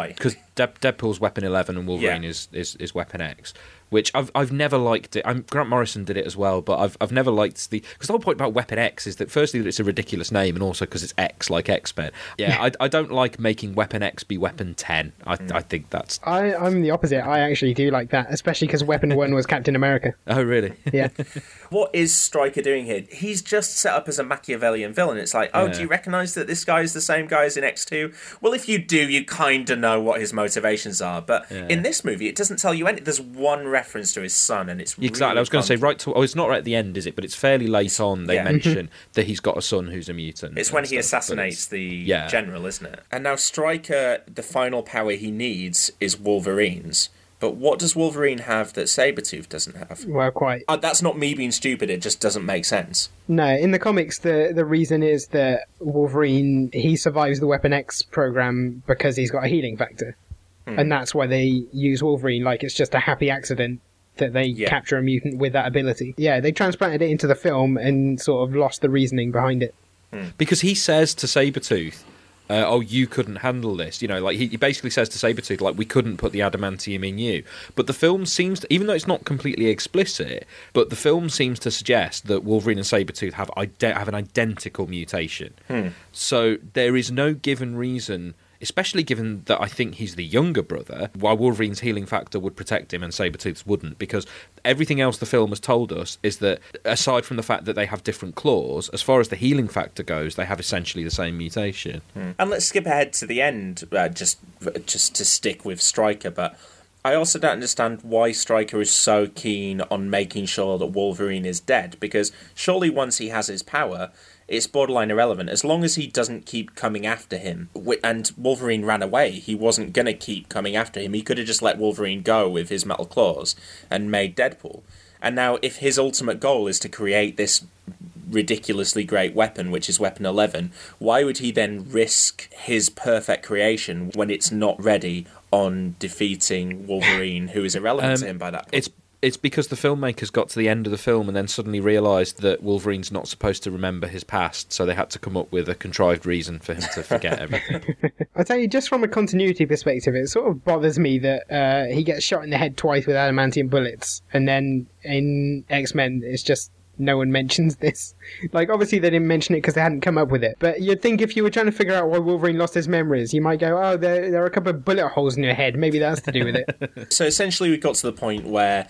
S5: De- Deadpool's Weapon eleven and Wolverine
S4: Yeah.
S5: is, is, is Weapon X, which I've I've never liked it. I'm, Grant Morrison did it as well, but I've I've never liked the because the whole point about Weapon X is that firstly that it's a ridiculous name, and also because it's X like X-Men. Yeah, I, I don't like making Weapon X be Weapon ten. I
S4: Mm.
S5: I think that's
S6: I, I'm the opposite. I actually do like that, especially because Weapon One was Captain America.
S5: oh really
S6: Yeah.
S4: What is Stryker doing here? He's just set up as a Machiavellian villain. It's like, oh,
S5: Yeah.
S4: do you recognise that this guy is the same guy as in X two? Well, if you do, you kind of know what his motivations are. But
S5: Yeah.
S4: in this movie, it doesn't tell you anything. There's one reference to his son, and it's
S5: exactly.
S4: really
S5: I was going to say
S4: fun.
S5: right to oh, it's not right at the end, is it? But it's fairly late on. They
S4: yeah.
S5: mention that he's got a son who's a mutant.
S4: It's
S5: and
S4: when he
S5: stuff, but
S4: assassinates
S5: it's-
S4: the
S5: yeah.
S4: general, isn't it? And now Stryker, the final power he needs is Wolverine's. But what does Wolverine have that Sabretooth doesn't have?
S6: Well, quite.
S4: Uh, that's not me being stupid, it just doesn't make sense.
S6: No, in the comics, the the reason is that Wolverine, he survives the Weapon X program because he's got a healing factor.
S4: Hmm.
S6: And that's why they use Wolverine like it's just a happy accident that they
S4: Yeah.
S6: capture a mutant with that ability. Yeah, they transplanted it into the film and sort of lost the reasoning behind it.
S5: Because he says to Sabretooth, uh, oh, you couldn't handle this. You know, like he, he basically says to Sabretooth, like, we couldn't put the adamantium in you. But the film seems to, even though it's not completely explicit, but the film seems to suggest that Wolverine and Sabretooth have, ide- have an identical mutation.
S4: Hmm.
S5: So there is no given reason, especially given that I think he's the younger brother, why Wolverine's healing factor would protect him and Sabretooth's wouldn't, because everything else the film has told us is that, aside from the fact that they have different claws, as far as the healing factor goes, they have essentially the same mutation.
S4: And let's skip ahead to the end, uh, just just to stick with Stryker, but I also don't understand why Stryker is so keen on making sure that Wolverine is dead, because surely once he has his power, it's borderline irrelevant. As long as he doesn't keep coming after him, wi- and Wolverine ran away, he wasn't going to keep coming after him. He could have just let Wolverine go with his metal claws and made Deadpool. And now if his ultimate goal is to create this ridiculously great weapon, which is Weapon eleven, why would he then risk his perfect creation when it's not ready on defeating Wolverine, who is irrelevant
S5: Um,
S4: to him by that point?
S5: It's it's because the filmmakers got to the end of the film and then suddenly realised that Wolverine's not supposed to remember his past, so they had to come up with a contrived reason for him to forget everything.
S6: I tell you, just from a continuity perspective, it sort of bothers me that uh, he gets shot in the head twice with adamantium bullets, and then in X-Men, it's just no one mentions this. Like, obviously they didn't mention it because they hadn't come up with it, but you'd think if you were trying to figure out why Wolverine lost his memories, you might go, oh, there, there are a couple of bullet holes in your head, maybe that's to do with it.
S4: So essentially we got to the point where,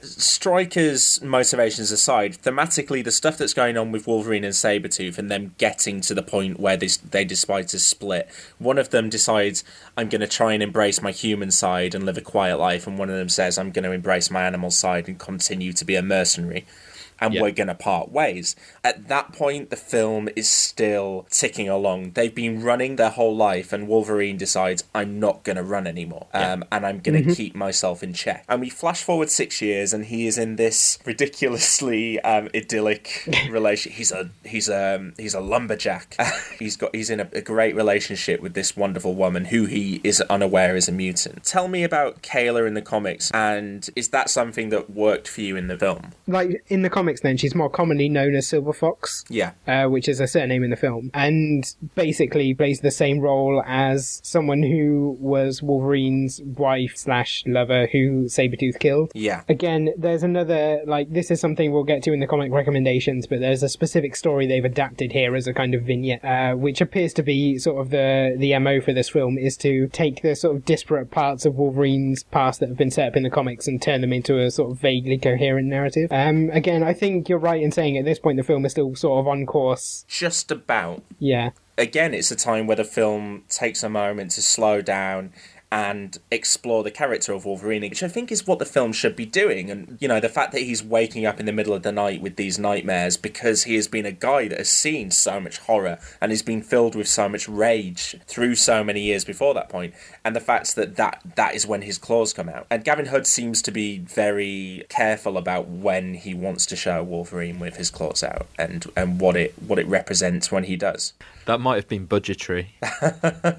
S4: Stryker's motivations aside, thematically the stuff that's going on with Wolverine and Sabretooth and them getting to the point where they, they decide to split, one of them decides, I'm going to try and embrace my human side and live a quiet life, and one of them says, I'm going to embrace my animal side and continue to be a mercenary. And
S5: Yeah.
S4: we're going to part ways. At that point, the film is still ticking along. They've been running their whole life, and Wolverine decides, I'm not going to run anymore, um, and I'm going to keep myself in check. And we flash forward six years, and he is in this ridiculously um, idyllic relation. He's a he's a he's a lumberjack. he's got he's in a, a great relationship with this wonderful woman who he is unaware is a mutant. Tell me about Kayla in the comics, and is that something that worked for you in the film?
S6: Like, in the comics then, she's more commonly known as Silver Fox.
S4: Yeah.
S6: Uh, which is a surname in the film, and basically plays the same role as someone who was Wolverine's wife slash lover who Sabretooth killed.
S4: Yeah.
S6: Again, there's another, like, this is something we'll get to in the comic recommendations, but there's a specific story they've adapted here as a kind of vignette, uh, which appears to be sort of the, the M O for this film, is to take the sort of disparate parts of Wolverine's past that have been set up in the comics and turn them into a sort of vaguely coherent narrative. Um, again, I think you're right in saying at this point the film is still sort of on course.
S4: Just about.
S6: Yeah.
S4: Again, it's a time where the film takes a moment to slow down and explore the character of Wolverine, which I think is what the film should be doing. And, you know, the fact that he's waking up in the middle of the night with these nightmares because he has been a guy that has seen so much horror and has been filled with so much rage through so many years before that point. And the fact that that, that is when his claws come out. And Gavin Hood seems to be very careful about when he wants to show Wolverine with his claws out and, and what it what it represents when he does.
S5: That might have been budgetary.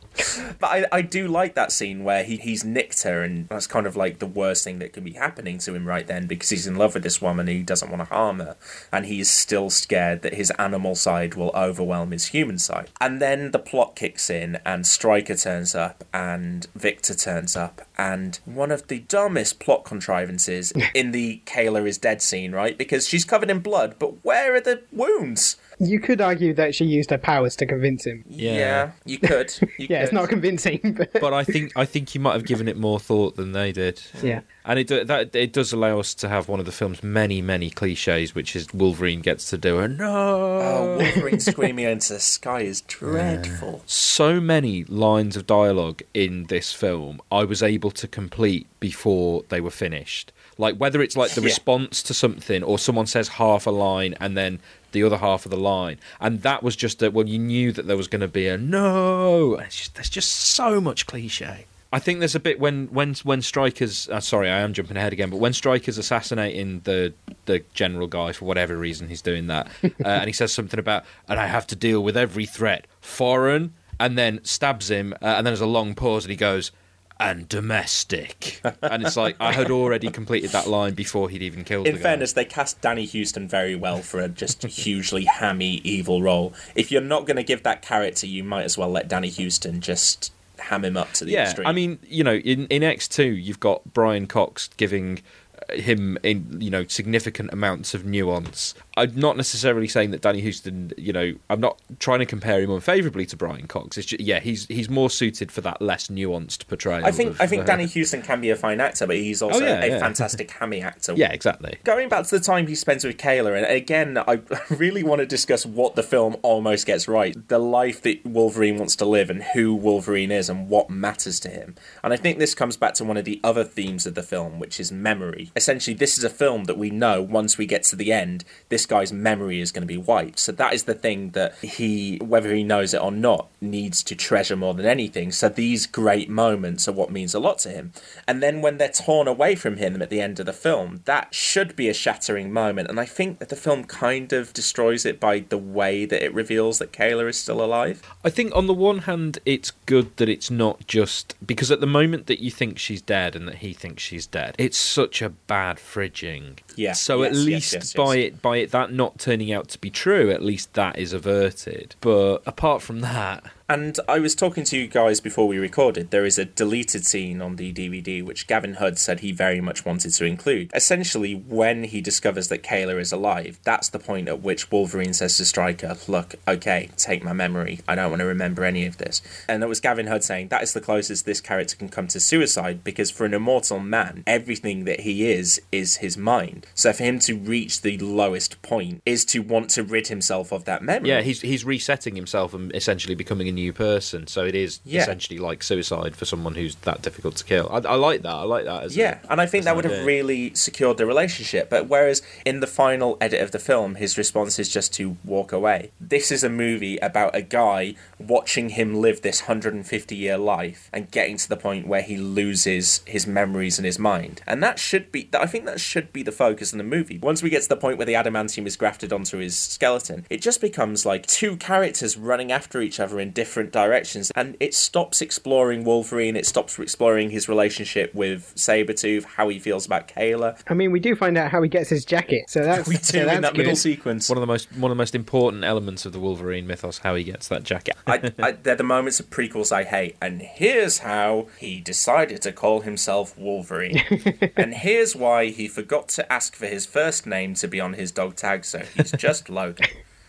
S4: But I, I do like that scene where he, he's nicked her, and that's kind of like the worst thing that can be happening to him right then, because he's in love with this woman and he doesn't want to harm her, and he's still scared that his animal side will overwhelm his human side. And then the plot kicks in, and Stryker turns up, and Victor turns up, and one of the dumbest plot contrivances in the Kayla is dead scene, right? Because she's covered in blood, but where are the wounds?
S6: You could argue that she used her powers to convince him.
S4: Yeah, yeah you could. You
S6: yeah,
S4: could.
S6: It's not convincing. But...
S5: but I think I think you might have given it more thought than they did.
S6: Yeah.
S5: And it do, that it does allow us to have one of the film's many, many cliches, which is Wolverine gets to do a no.
S4: Oh, Wolverine screaming into the sky is dreadful.
S5: Yeah. So many lines of dialogue in this film I was able to complete before they were finished. Like, whether it's like the yeah. response to something, or someone says half a line and then the other half of the line, and that was just that. Well, you knew that there was going to be a no. It's just, there's just so much cliche. I think there's a bit when when when Stryker's uh, sorry, I am jumping ahead again, but when Stryker's assassinating the the general guy for whatever reason he's doing that, uh, and he says something about, and I have to deal with every threat, foreign, and then stabs him, uh, and then there's a long pause, and he goes, and domestic. And it's like, I had already completed that line before he'd even killed
S4: In
S5: the guy.
S4: fairness, they cast Danny Huston very well for a just hugely hammy, evil role. If you're not going to give that character, you might as well let Danny Huston just ham him up to the
S5: yeah,
S4: extreme.
S5: I mean, you know, in, in X two, you've got Brian Cox giving him in you know significant amounts of nuance. I'm not necessarily saying that Danny Huston, you know, I'm not trying to compare him unfavourably to Brian Cox. It's just, yeah, he's he's more suited for that less nuanced portrayal.
S4: I think
S5: of,
S4: I think
S5: uh,
S4: Danny Huston can be a fine actor, but he's also
S5: oh, yeah,
S4: a
S5: yeah.
S4: fantastic hammy actor.
S5: Yeah, exactly.
S4: Going back to the time he spends with Kayla, and again, I really want to discuss what the film almost gets right. The life that Wolverine wants to live and who Wolverine is and what matters to him. And I think this comes back to one of the other themes of the film, which is memory. Essentially, this is a film that we know once we get to the end, this guy's memory is going to be wiped. So that is the thing that he, whether he knows it or not, needs to treasure more than anything. So these great moments are what means a lot to him. And then when they're torn away from him at the end of the film, that should be a shattering moment. And I think that the film kind of destroys it by the way that it reveals that Kayla is still alive.
S5: I think on the one hand, it's good that it's not just... Because at the moment that you think she's dead and that he thinks she's dead, it's such a bad fridging.
S4: Yeah.
S5: So
S4: yes,
S5: at least
S4: yes, yes,
S5: by
S4: yes.
S5: it by it that not turning out to be true, at least that is averted. But apart from that...
S4: And I was talking to you guys before we recorded. There is a deleted scene on the D V D which Gavin Hood said he very much wanted to include. Essentially, when he discovers that Kayla is alive, that's the point at which Wolverine says to Stryker, look, okay, take my memory. I don't want to remember any of this. And that was Gavin Hood saying that is the closest this character can come to suicide, because for an immortal man, everything that he is is his mind. So for him to reach the lowest point is to want to rid himself of that memory.
S5: Yeah, he's he's resetting himself and essentially becoming a new person, so it is
S4: yeah.
S5: essentially like suicide for someone who's that difficult to kill. I, I like that. I like that. As
S4: yeah,
S5: a,
S4: and I think that would
S5: idea.
S4: have really secured the relationship. But whereas in the final edit of the film, his response is just to walk away. This is a movie about a guy watching him live this one hundred fifty year life and getting to the point where he loses his memories and his mind. And that should be, I think that should be the focus in the movie. Once we get to the point where the adamantium is grafted onto his skeleton, it just becomes like two characters running after each other in different directions, and it stops exploring Wolverine, it stops exploring his relationship with Sabretooth, how he feels about Kayla.
S6: I mean, we do find out how he gets his jacket, so that's
S4: we do
S6: so
S4: in
S6: that's
S4: that
S6: good.
S4: middle sequence.
S5: One of the most one of the most important elements of the Wolverine mythos, how he gets that jacket.
S4: I, I, they're the moments of prequels I hate, and here's how he decided to call himself Wolverine. And here's why he forgot to ask for his first name to be on his dog tag, so he's just Logan.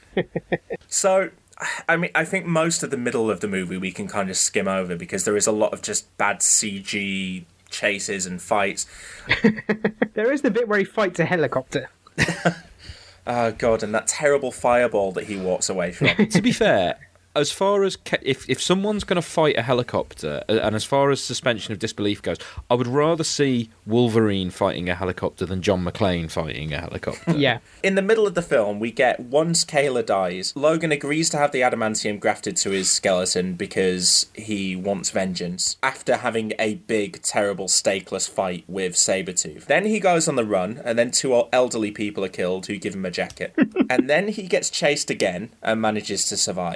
S4: So I mean, I think most of the middle of the movie we can kind of skim over, because there is a lot of just bad C G chases and fights.
S6: There is the bit where he fights a helicopter.
S4: Oh, God, and that terrible fireball that he walks away from.
S5: To be fair, as far as ca- if if someone's going to fight a helicopter, uh, and as far as suspension of disbelief goes, I would rather see Wolverine fighting a helicopter than John McClane fighting a helicopter.
S6: Yeah.
S4: In the middle of the film, we get, once Kayla dies, Logan agrees to have the adamantium grafted to his skeleton because he wants vengeance, after having a big, terrible, stakeless fight with Sabretooth. Then he goes on the run, and then two elderly people are killed who give him a jacket. And then he gets chased again and manages to survive. And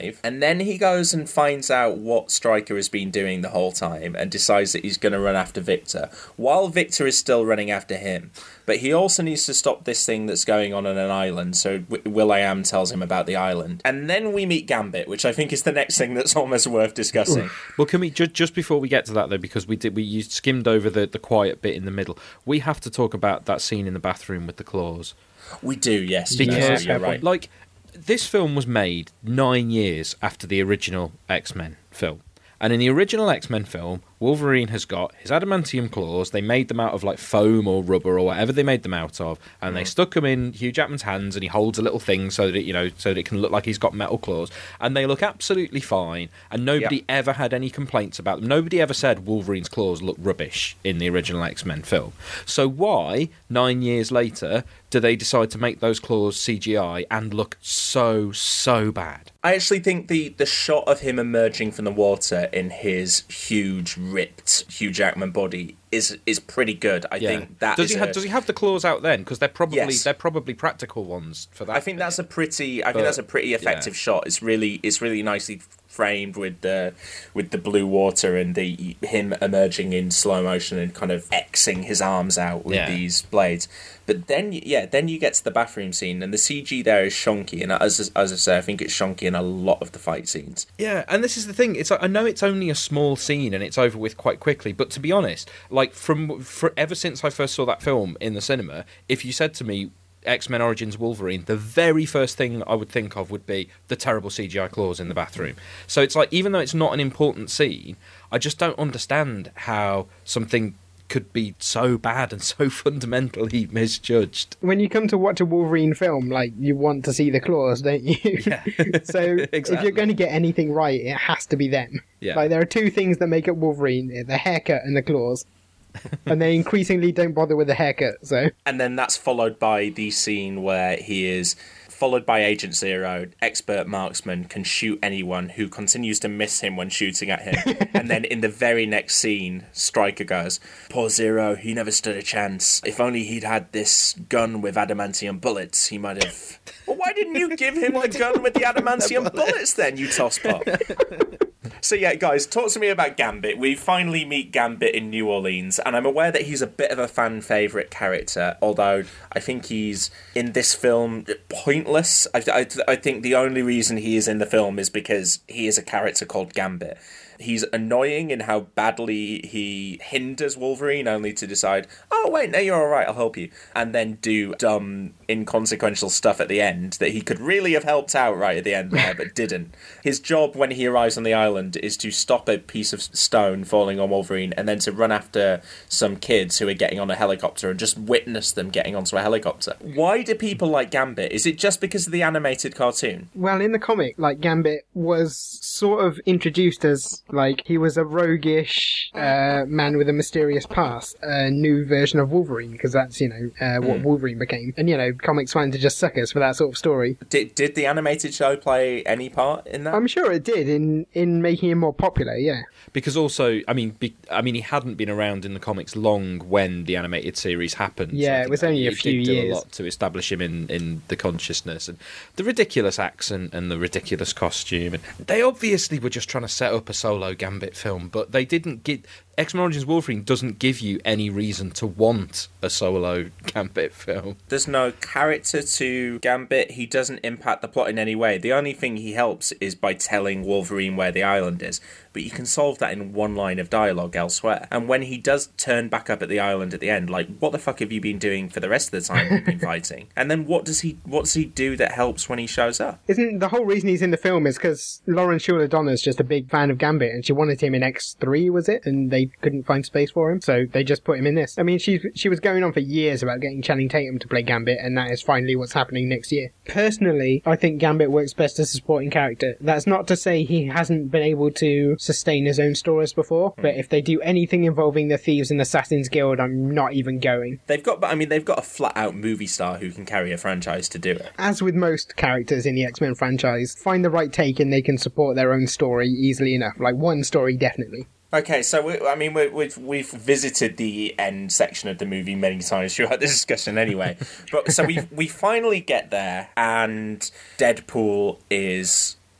S4: then he goes and finds out what Stryker has been doing the whole time and decides that he's going to run after Victor, while Victor is still running after him. But he also needs to stop this thing that's going on on an island, so Will.i.am tells him about the island. And then we meet Gambit, which I think is the next thing that's almost worth discussing.
S5: Well, can we, just, just before we get to that, though, because we did we you skimmed over the, the quiet bit in the middle, we have to talk about that scene in the bathroom with the claws.
S4: We do, yes.
S5: Because,
S4: you're right.
S5: Like, this film was made nine years after the original X-Men film. And in the original X-Men film, Wolverine has got his adamantium claws. They made them out of like foam or rubber or whatever they made them out of, and mm. they stuck them in Hugh Jackman's hands, and he holds a little thing so that it, you know, so that it can look like he's got metal claws, and they look absolutely fine. And nobody yep. ever had any complaints about them. Nobody ever said Wolverine's claws look rubbish in the original X-Men film. So why nine years later do they decide to make those claws C G I and look so so bad?
S4: I actually think the, the shot of him emerging from the water in his huge, ripped Hugh Jackman body is is pretty good. I yeah. think that
S5: does
S4: is
S5: he
S4: a...
S5: have, does he have the claws out then? Because they're probably
S4: yes.
S5: they're probably practical ones for that.
S4: I think that's a pretty. I
S5: but,
S4: think that's a pretty effective yeah. shot. It's really it's really nicely framed with the with the blue water and the him emerging in slow motion and kind of Xing his arms out with yeah. these blades. But then, yeah, then you get to the bathroom scene, and the C G there is shonky, and as as I say, I think it's shonky in a lot of the fight scenes.
S5: Yeah, and this is the thing. It's like, I know it's only a small scene and it's over with quite quickly, but to be honest, like from for ever since I first saw that film in the cinema, if you said to me X-Men Origins Wolverine, the very first thing I would think of would be the terrible C G I claws in the bathroom. So it's like, even though it's not an important scene, I just don't understand how something could be so bad and so fundamentally misjudged.
S6: When you come to watch a Wolverine film, like, you want to see the claws, don't you?
S5: Yeah.
S6: So
S5: exactly.
S6: If you're going to get anything right, it has to be them.
S5: Yeah.
S6: Like, there are two things that make up Wolverine, the haircut and the claws. And they increasingly don't bother with the haircut, so...
S4: And then that's followed by the scene where he is... followed by Agent Zero, expert marksman, can shoot anyone who continues to miss him when shooting at him. And then in the very next scene, Stryker goes, "Poor Zero, he never stood a chance. If only he'd had this gun with adamantium bullets, he might have..." Well, why didn't you give him the gun with the adamantium bullets then, you tosspot? So yeah, guys, talk to me about Gambit. We finally meet Gambit in New Orleans, and I'm aware that he's a bit of a fan favourite character, although I think he's, in this film, pointless. I, I, I think the only reason he is in the film is because he is a character called Gambit. He's annoying in how badly he hinders Wolverine, only to decide, oh, wait, no, you're all right, I'll help you, and then do dumb, inconsequential stuff at the end that he could really have helped out right at the end there, but didn't. His job when he arrives on the island is to stop a piece of stone falling on Wolverine and then to run after some kids who are getting on a helicopter and just witness them getting onto a helicopter. Why do people like Gambit? Is it just because of the animated cartoon?
S6: Well, in the comic, like, Gambit was sort of introduced as... like, he was a roguish uh, man with a mysterious past, a new version of Wolverine, because that's, you know, uh, what mm. Wolverine became. And, you know, comics fans are just suckers for that sort of story.
S4: Did did the animated show play any part in that?
S6: I'm sure it did, in, in making him more popular, yeah.
S5: Because also, I mean, be, I mean, he hadn't been around in the comics long when the animated series happened.
S6: Yeah, so it was only a few
S5: years. It did do a
S6: years.
S5: lot to establish him in, in the consciousness. And the ridiculous accent and the ridiculous costume. And they obviously were just trying to set up a solo Gambit film, but they didn't get... X-Men Origins Wolverine doesn't give you any reason to want a solo Gambit film.
S4: There's no character to Gambit. He doesn't impact the plot in any way. The only thing he helps is by telling Wolverine where the island is. But you can solve that in one line of dialogue elsewhere. And when he does turn back up at the island at the end, like, what the fuck have you been doing for the rest of the time you've been fighting? And then what does he what does he do that helps when he shows up?
S6: Isn't the whole reason he's in the film is because Lauren Shuler Donner's just a big fan of Gambit, and she wanted him in X three, was it? And they couldn't find space for him, so they just put him in this. I mean, she she was going on for years about getting Channing Tatum to play Gambit, and that is finally what's happening next year. Personally, I think Gambit works best as a supporting character. That's not to say he hasn't been able to sustain his own stories before, mm. but if they do anything involving the Thieves and Assassins Guild, I'm not even going.
S4: They've got, I mean, they've got a flat-out movie star who can carry a franchise to do it.
S6: As with most characters in the X-Men franchise, find the right take and they can support their own story easily enough. Like, one story, definitely.
S4: Okay, so, we, I mean, we, we've, we've visited the end section of the movie many times throughout this discussion anyway. But so we we finally get there, and Deadpool is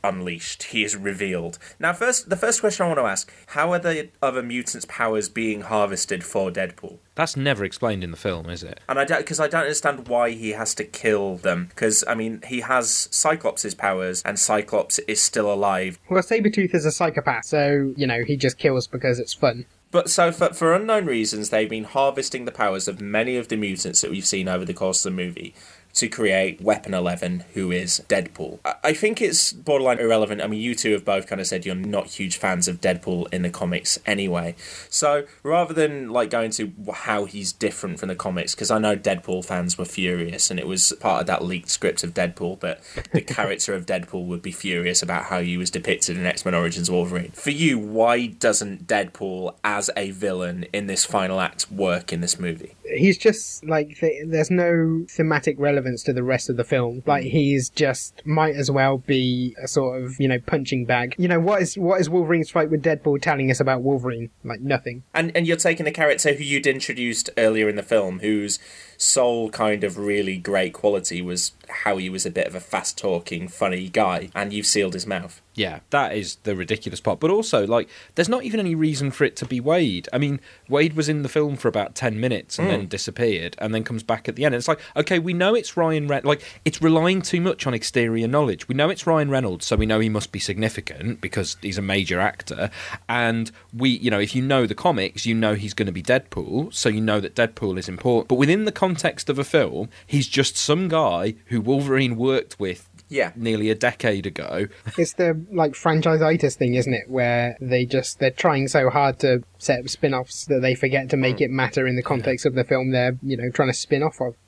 S4: unleashed. He is revealed. Now, first, the first question I want to ask, how are the other mutants' powers being harvested for Deadpool?
S5: That's never explained in the film, is it?
S4: And I don't, because I don't understand why he has to kill them. Because, I mean, he has Cyclops' powers, and Cyclops is still alive.
S6: Well, Sabretooth is a psychopath, so, you know, he just kills because it's fun.
S4: But so, for, for unknown reasons, they've been harvesting the powers of many of the mutants that we've seen over the course of the movie to create Weapon eleven, who is Deadpool. I, I think it's borderline irrelevant. I mean, you two have both kind of said you're not huge fans of Deadpool in the comics anyway. So, rather than, like, going to how he's different from the comics, because I know Deadpool fans were furious, and it was part of that leaked script of Deadpool that the character of Deadpool would be furious about how he was depicted in X-Men Origins Wolverine. For you, why doesn't Deadpool as a villain in this final act work in this movie?
S6: He's just, like, th- there's no thematic relevance to the rest of the film. Like, he's just, might as well be a sort of, you know, punching bag. You know, what is what is Wolverine's fight with Deadpool telling us about Wolverine? Like, nothing.
S4: And and you're taking a character who you'd introduced earlier in the film, whose sole kind of really great quality was how he was a bit of a fast-talking, funny guy, and you've sealed his mouth.
S5: Yeah, that is the ridiculous part. But also, like, there's not even any reason for it to be Wade. I mean, Wade was in the film for about ten minutes and mm. then disappeared and then comes back at the end. And it's like, okay, we know it's Ryan Reynolds. Like, it's relying too much on exterior knowledge. We know it's Ryan Reynolds, so we know he must be significant because he's a major actor. And we, you know, if you know the comics, you know he's going to be Deadpool, so you know that Deadpool is important. But within the context of a film, he's just some guy who Wolverine worked with
S4: Yeah.
S5: nearly a decade ago.
S6: It's the, like, franchise-itis thing, isn't it? Where they just, they're trying so hard to set up spin-offs that they forget to make it matter in the context of the film they're, you know, trying to spin off of.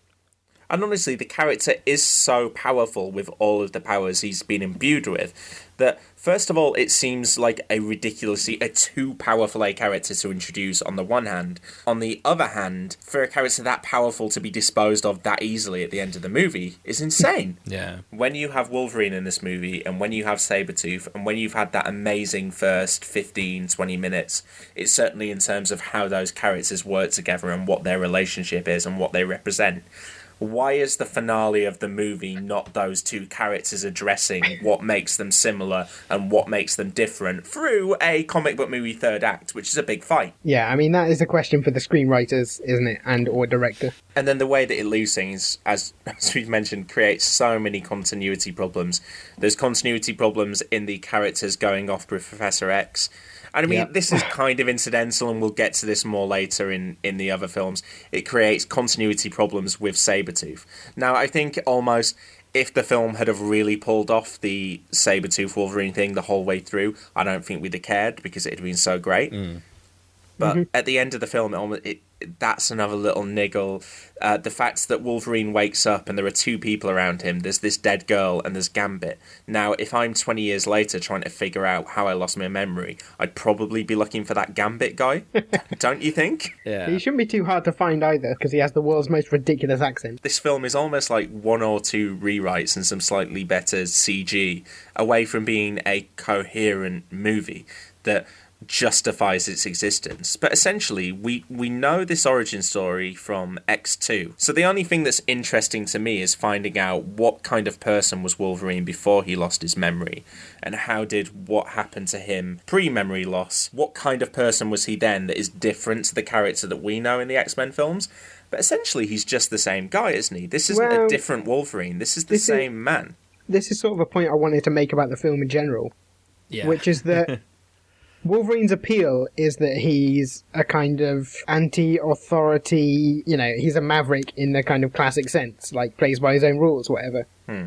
S4: And honestly, the character is so powerful with all of the powers he's been imbued with that, first of all, it seems like a ridiculously, a too powerful a character to introduce on the one hand. On the other hand, for a character that powerful to be disposed of that easily at the end of the movie is insane.
S5: Yeah.
S4: When you have Wolverine in this movie, and when you have Sabretooth, and when you've had that amazing first fifteen, twenty minutes, it's certainly in terms of how those characters work together and what their relationship is and what they represent. Why is the finale of the movie not those two characters addressing what makes them similar and what makes them different through a comic book movie third act, which is a big fight?
S6: Yeah, I mean, that is a question for the screenwriters, isn't it? And or director. And
S4: then the way that it leaves things, as, as we've mentioned, creates so many continuity problems. There's continuity problems in the characters going off with Professor X. And I mean, yep. This is kind of incidental, and we'll get to this more later in, in the other films. It creates continuity problems with Sabretooth. Now, I think almost if the film had have really pulled off the Sabretooth Wolverine thing the whole way through, I don't think we'd have cared because it had been so great.
S5: Mm.
S4: But
S6: mm-hmm.
S4: at the end of the film, it, almost, it that's another little niggle. Uh, the fact that Wolverine wakes up and there are two people around him. There's this dead girl and there's Gambit. Now, if I'm twenty years later trying to figure out how I lost my memory, I'd probably be looking for that Gambit guy. Don't you think?
S5: Yeah.
S6: He shouldn't be too hard to find either, because he has the world's most ridiculous accent.
S4: This film is almost like one or two rewrites and some slightly better C G away from being a coherent movie that justifies its existence. But essentially, we, we know this origin story from X two. So the only thing that's interesting to me is finding out what kind of person was Wolverine before he lost his memory, and how did what happened to him pre-memory loss, what kind of person was he then that is different to the character that we know in the X-Men films? But essentially, he's just the same guy, isn't he? This isn't
S6: well,
S4: a different Wolverine. This is the
S6: this
S4: same
S6: is,
S4: man.
S6: This is sort of a point I wanted to make about the film in general,
S5: yeah.
S6: which is that Wolverine's appeal is that he's a kind of anti-authority, you know, he's a maverick in the kind of classic sense, like plays by his own rules, whatever.
S4: Hmm.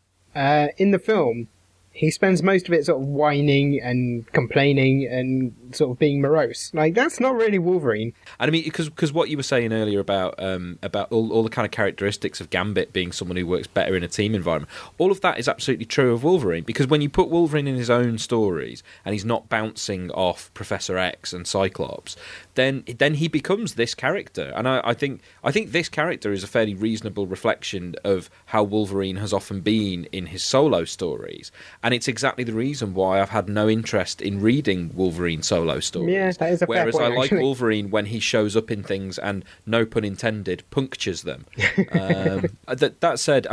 S6: Uh, in the film, he spends most of it sort of whining and complaining and sort of being morose. Like, that's not really Wolverine.
S5: And I mean, because because what you were saying earlier about um, about all, all the kind of characteristics of Gambit being someone who works better in a team environment, all of that is absolutely true of Wolverine. Because when you put Wolverine in his own stories and he's not bouncing off Professor X and Cyclops, then then he becomes this character. And I, I think I think this character is a fairly reasonable reflection of how Wolverine has often been in his solo stories. And it's exactly the reason why I've had no interest in reading Wolverine solo stories.
S6: Yeah, that is a fair
S5: Whereas
S6: point,
S5: I like
S6: actually.
S5: Wolverine when he shows up in things and, no pun intended, punctures them. um, that, that said, I mean,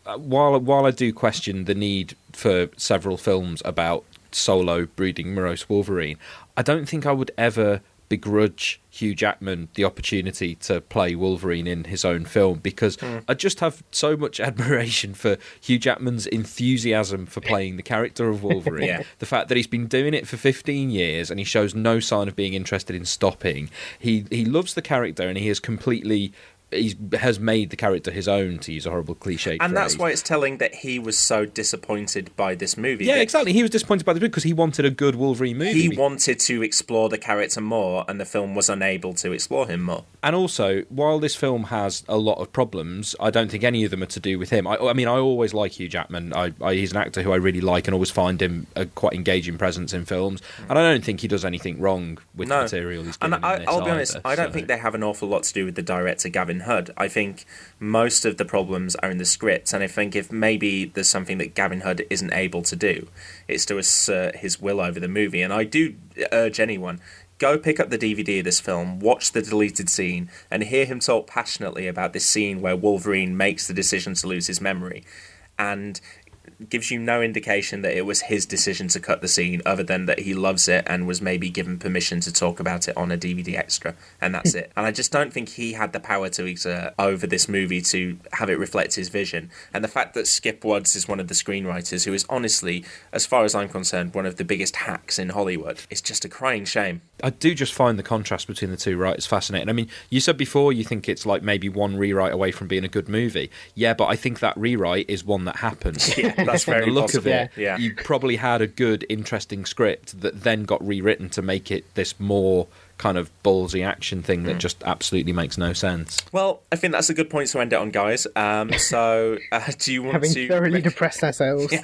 S5: uh, while while I do question the need for several films about solo brooding morose Wolverine, I don't think I would ever begrudge Hugh Jackman the opportunity to play Wolverine in his own film, because mm. I just have so much admiration for Hugh Jackman's enthusiasm for playing the character of Wolverine. yeah. The fact that he's been doing it for fifteen years and he shows no sign of being interested in stopping. He he loves the character and he has completely... he has made the character his own, to use a horrible cliche
S4: and
S5: phrase.
S4: That's why it's telling that he was so disappointed by this movie.
S5: Yeah, exactly. He was disappointed by the movie because he wanted a good Wolverine movie.
S4: He wanted to explore the character more, and the film was unable to explore him more.
S5: And also, while this film has a lot of problems, I don't think any of them are to do with him. I, I mean, I always like Hugh Jackman. I, I, he's an actor who I really like and always find him a quite engaging presence in films. And I don't think he does anything wrong with
S4: no.
S5: the material he's given
S4: And I,
S5: in this
S4: I'll be
S5: either,
S4: honest, I don't
S5: so.
S4: think they have an awful lot to do with the director, Gavin Hood. I think most of the problems are in the script, and I think if maybe there's something that Gavin Hood isn't able to do, it's to assert his will over the movie. And I do urge anyone, go pick up the D V D of this film, watch the deleted scene, and hear him talk passionately about this scene where Wolverine makes the decision to lose his memory, and gives you no indication that it was his decision to cut the scene, other than that he loves it and was maybe given permission to talk about it on a D V D extra, and that's it. And I just don't think he had the power to exert over this movie to have it reflect his vision. And the fact that Skip Woods is one of the screenwriters, who is honestly, as far as I'm concerned, one of the biggest hacks in Hollywood, is just a crying shame.
S5: I do just find the contrast between the two writers fascinating. I mean, you said before you think it's like maybe one rewrite away from being a good movie. Yeah, but I think that rewrite is one that happened.
S4: Yeah, that's very
S5: From the look
S4: possible.
S5: of it,
S4: yeah.
S5: you probably had a good, interesting script that then got rewritten to make it this more kind of ballsy action thing that mm. just absolutely makes no sense.
S4: Well, I think that's a good point to end it on, guys. Um, so, uh, do you want
S6: Having
S4: to...
S6: Having thoroughly rec- depressed ourselves.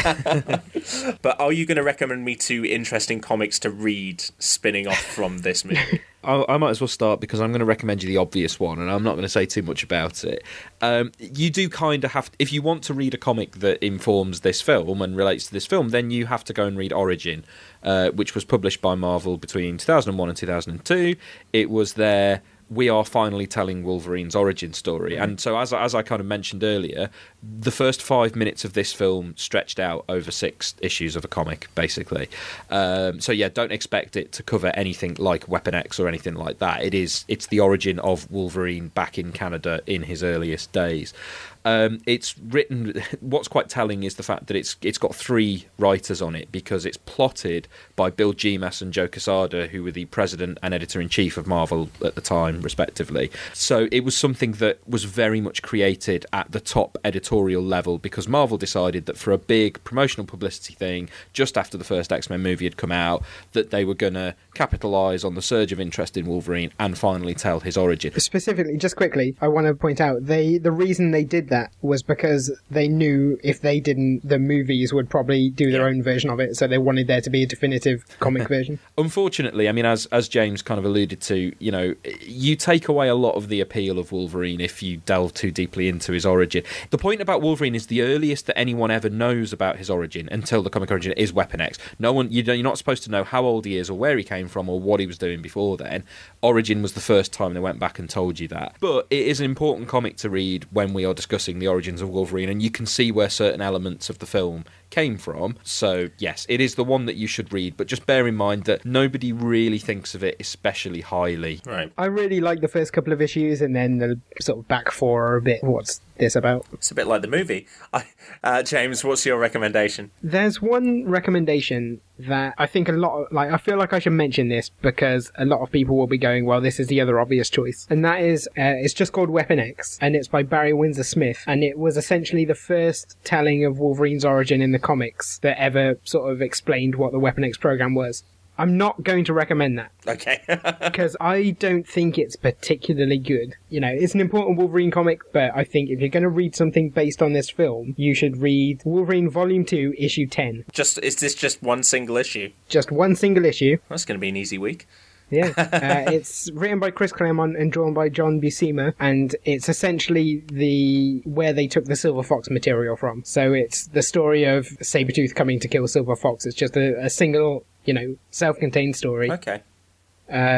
S4: But are you going to recommend me two interesting comics to read spinning off from this movie?
S5: I, I might as well start because I'm going to recommend you the obvious one, and I'm not going to say too much about it. Um, you do kind of have... If you want to read a comic that informs this film and relates to this film, then you have to go and read Origin, uh, which was published by Marvel between two thousand one and two thousand two. It was their... we are finally telling Wolverine's origin story. And so, as, as I kind of mentioned earlier, the first five minutes of this film stretched out over six issues of a comic, basically. Um, so, yeah, don't expect it to cover anything like Weapon X or anything like that. It is, it's the origin of Wolverine back in Canada in his earliest days. Um, it's written... What's quite telling is the fact that it's it's got three writers on it, because it's plotted by Bill Jemas and Joe Quesada, who were the president and editor-in-chief of Marvel at the time, respectively. So it was something that was very much created at the top editorial level, because Marvel decided that for a big promotional publicity thing, just after the first X-Men movie had come out, that they were going to capitalise on the surge of interest in Wolverine and finally tell his origin.
S6: Specifically, just quickly, I want to point out, they the reason they did that was because they knew if they didn't, the movies would probably do their own version of it, so they wanted there to be a definitive comic version.
S5: Unfortunately, I mean, as as James kind of alluded to, you know, you take away a lot of the appeal of Wolverine if you delve too deeply into his origin. The point about Wolverine is the earliest that anyone ever knows about his origin until the comic origin is Weapon X. No one, you know, you're not supposed to know how old he is or where he came from or what he was doing before then. Origin was the first time they went back and told you that. But it is an important comic to read when we are discussing the origins of Wolverine, and you can see where certain elements of the film came from. So yes, it is the one that you should read, but just bear in mind that nobody really thinks of it especially highly.
S4: Right.
S6: I really like the first couple of issues, and then the sort of back four are a bit, what's this about?
S4: It's a bit like the movie. I, uh, James, what's your recommendation?
S6: There's one recommendation that I think a lot of, like, I feel like I should mention this because a lot of people will be going, well, this is the other obvious choice. And that is, uh, it's just called Weapon X, and it's by Barry Windsor Smith, and it was essentially the first telling of Wolverine's origin in the comics that ever sort of explained what the Weapon X program was. I'm not going to recommend that.
S4: Okay.
S6: Because I don't think it's particularly good. You know, it's an important Wolverine comic, but I think if you're going to read something based on this film, you should read Wolverine Volume two, Issue ten.
S4: Just Is this just one single issue?
S6: Just one single issue.
S4: That's going to be an easy week.
S6: Yeah, uh, it's written by Chris Claremont and drawn by John Buscema, and it's essentially the where they took the Silver Fox material from. So it's the story of Sabretooth coming to kill Silver Fox. It's just a, a single, you know, self-contained story.
S4: Okay.
S6: Uh,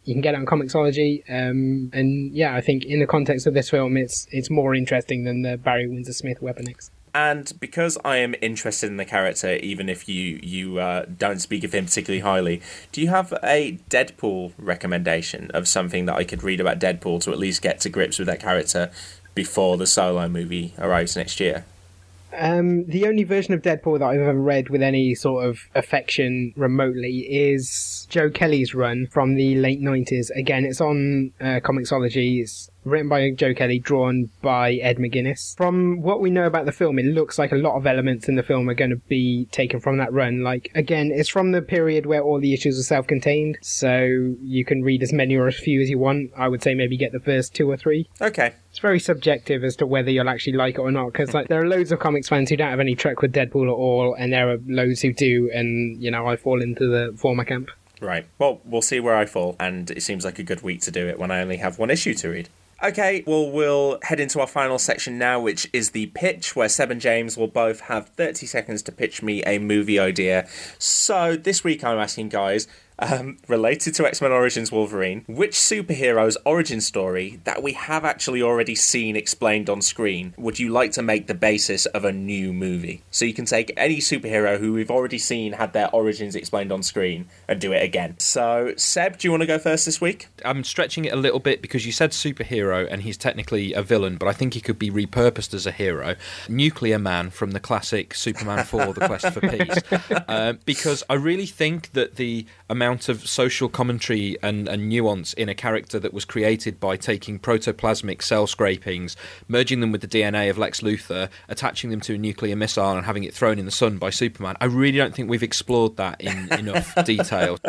S6: You can get it on Comixology. Um, and yeah, I think in the context of this film, it's it's more interesting than the Barry Windsor Smith Weapon X.
S4: And because I am interested in the character, even if you, you uh, don't speak of him particularly highly, do you have a Deadpool recommendation of something that I could read about Deadpool to at least get to grips with that character before the Solo movie arrives next year?
S6: Um, the only version of Deadpool that I've ever read with any sort of affection remotely is Joe Kelly's run from the late nineties. Again, it's on uh, Comixology. It's written by Joe Kelly, drawn by Ed McGuinness. From what we know about the film, it looks like a lot of elements in the film are going to be taken from that run. Like, again, it's from the period where all the issues are self-contained, so you can read as many or as few as you want. I would say maybe get the first two or three.
S4: Okay.
S6: It's very subjective as to whether you'll actually like it or not, because like, there are loads of comics fans who don't have any truck with Deadpool at all, and there are loads who do, and, you know, I fall into the former camp.
S4: Right. Well, we'll see where I fall, and it seems like a good week to do it when I only have one issue to read. Okay, well, we'll head into our final section now, which is the pitch, where Seb and James will both have thirty seconds to pitch me a movie idea. So this week I'm asking, guys, um, related to X-Men Origins Wolverine, which superhero's origin story that we have actually already seen explained on screen would you like to make the basis of a new movie? So you can take any superhero who we've already seen had their origins explained on screen and do it again. So, Seb, do you want to go first this week?
S5: I'm stretching it a little bit because you said superhero and he's technically a villain, but I think he could be repurposed as a hero. Nuclear Man from the classic Superman four, The Quest for Peace. Uh, because I really think that the amount of social commentary and, and nuance in a character that was created by taking protoplasmic cell scrapings, merging them with the D N A of Lex Luthor, attaching them to a nuclear missile and having it thrown in the sun by Superman. I really don't think we've explored that in enough detail.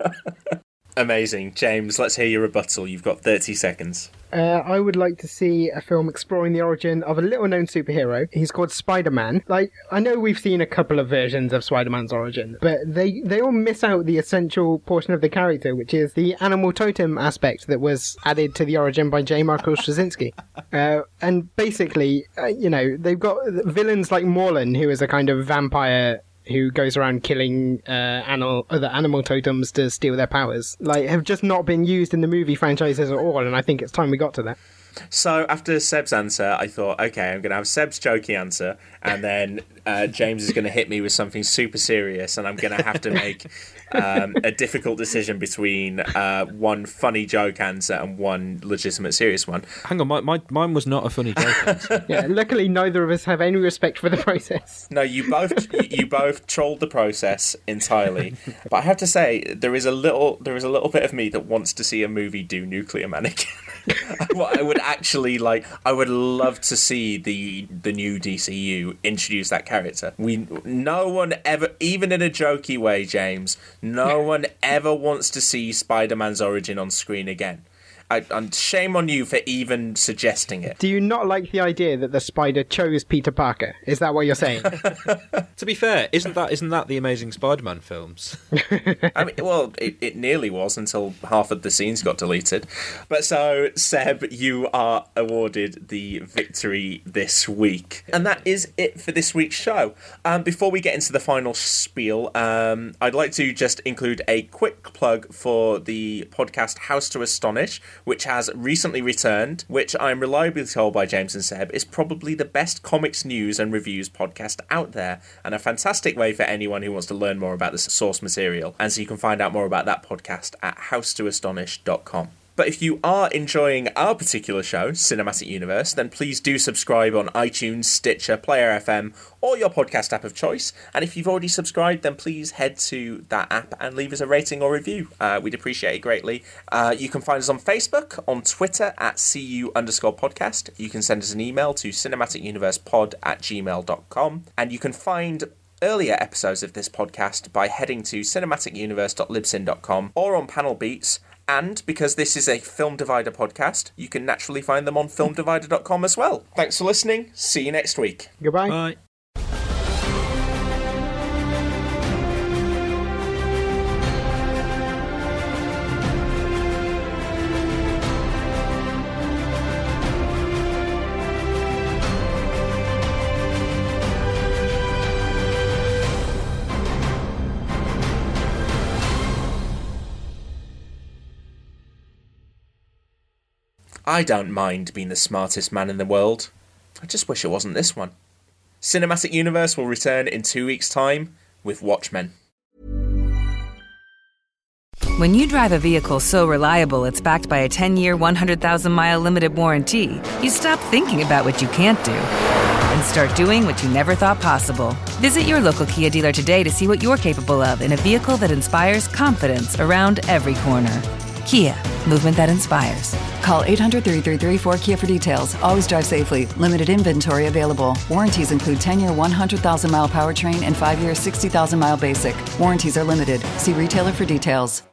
S4: Amazing. James, let's hear your rebuttal. You've got thirty seconds.
S6: Uh, I would like to see a film exploring the origin of a little-known superhero. He's called Spider-Man. Like, I know we've seen a couple of versions of Spider-Man's origin, but they, they all miss out the essential portion of the character, which is the animal totem aspect that was added to the origin by J. Michael Straczynski. Uh, and basically, uh, you know, they've got villains like Morlun, who is a kind of vampire who goes around killing uh, animal, other animal totems to steal their powers, like, have just not been used in the movie franchises at all, and I think it's time we got to that.
S4: So after Seb's answer, I thought, okay, I'm going to have Seb's jokey answer, and then uh, James is going to hit me with something super serious, and I'm going to have to make um, a difficult decision between uh, one funny joke answer and one legitimate serious one.
S5: Hang on, my, my, mine was not a funny joke answer.
S6: Yeah, luckily neither of us have any respect for the process.
S4: No, you both you, you both trolled the process entirely. But I have to say, there is a little there is a little bit of me that wants to see a movie do Nuclear Man again. What I would actually like, I would love to see the the new D C U introduce that character. We no one ever, even in a jokey way, James, no one ever wants to see Spider-Man's origin on screen again. I, and shame on you for even suggesting it.
S6: Do you not like the idea that the Spider chose Peter Parker? Is that what you're saying?
S5: To be fair, isn't that isn't that the Amazing Spider-Man films?
S4: I mean, well, it, it nearly was until half of the scenes got deleted. But so, Seb, you are awarded the victory this week. And that is it for this week's show. Um, before we get into the final spiel, um, I'd like to just include a quick plug for the podcast House to Astonish, which has recently returned, which I'm reliably told by James and Seb is probably the best comics news and reviews podcast out there, and a fantastic way for anyone who wants to learn more about the source material. And so you can find out more about that podcast at house to astonish dot com. But if you are enjoying our particular show, Cinematic Universe, then please do subscribe on iTunes, Stitcher, Player F M, or your podcast app of choice. And if you've already subscribed, then please head to that app and leave us a rating or review. Uh, we'd appreciate it greatly. Uh, you can find us on Facebook, on Twitter at cu underscore podcast. You can send us an email to cinematicuniversepod at gmail dot com. And you can find earlier episodes of this podcast by heading to cinematic universe dot libsyn dot com or on Panel Beats. And because this is a Film Divider podcast, you can naturally find them on film divider dot com as well. Thanks for listening. See you next week.
S6: Goodbye.
S5: Bye.
S4: I don't mind being the smartest man in the world. I just wish it wasn't this one. Cinematic Universe will return in two weeks' time with Watchmen.
S10: When you drive a vehicle so reliable it's backed by a ten-year, one hundred thousand mile limited warranty, you stop thinking about what you can't do and start doing what you never thought possible. Visit your local Kia dealer today to see what you're capable of in a vehicle that inspires confidence around every corner. Kia, movement that inspires.
S11: Call eight hundred, three three three, four K I A for details. Always drive safely. Limited inventory available. Warranties include ten-year, one hundred thousand mile powertrain and five-year, sixty thousand mile basic. Warranties are limited. See retailer for details.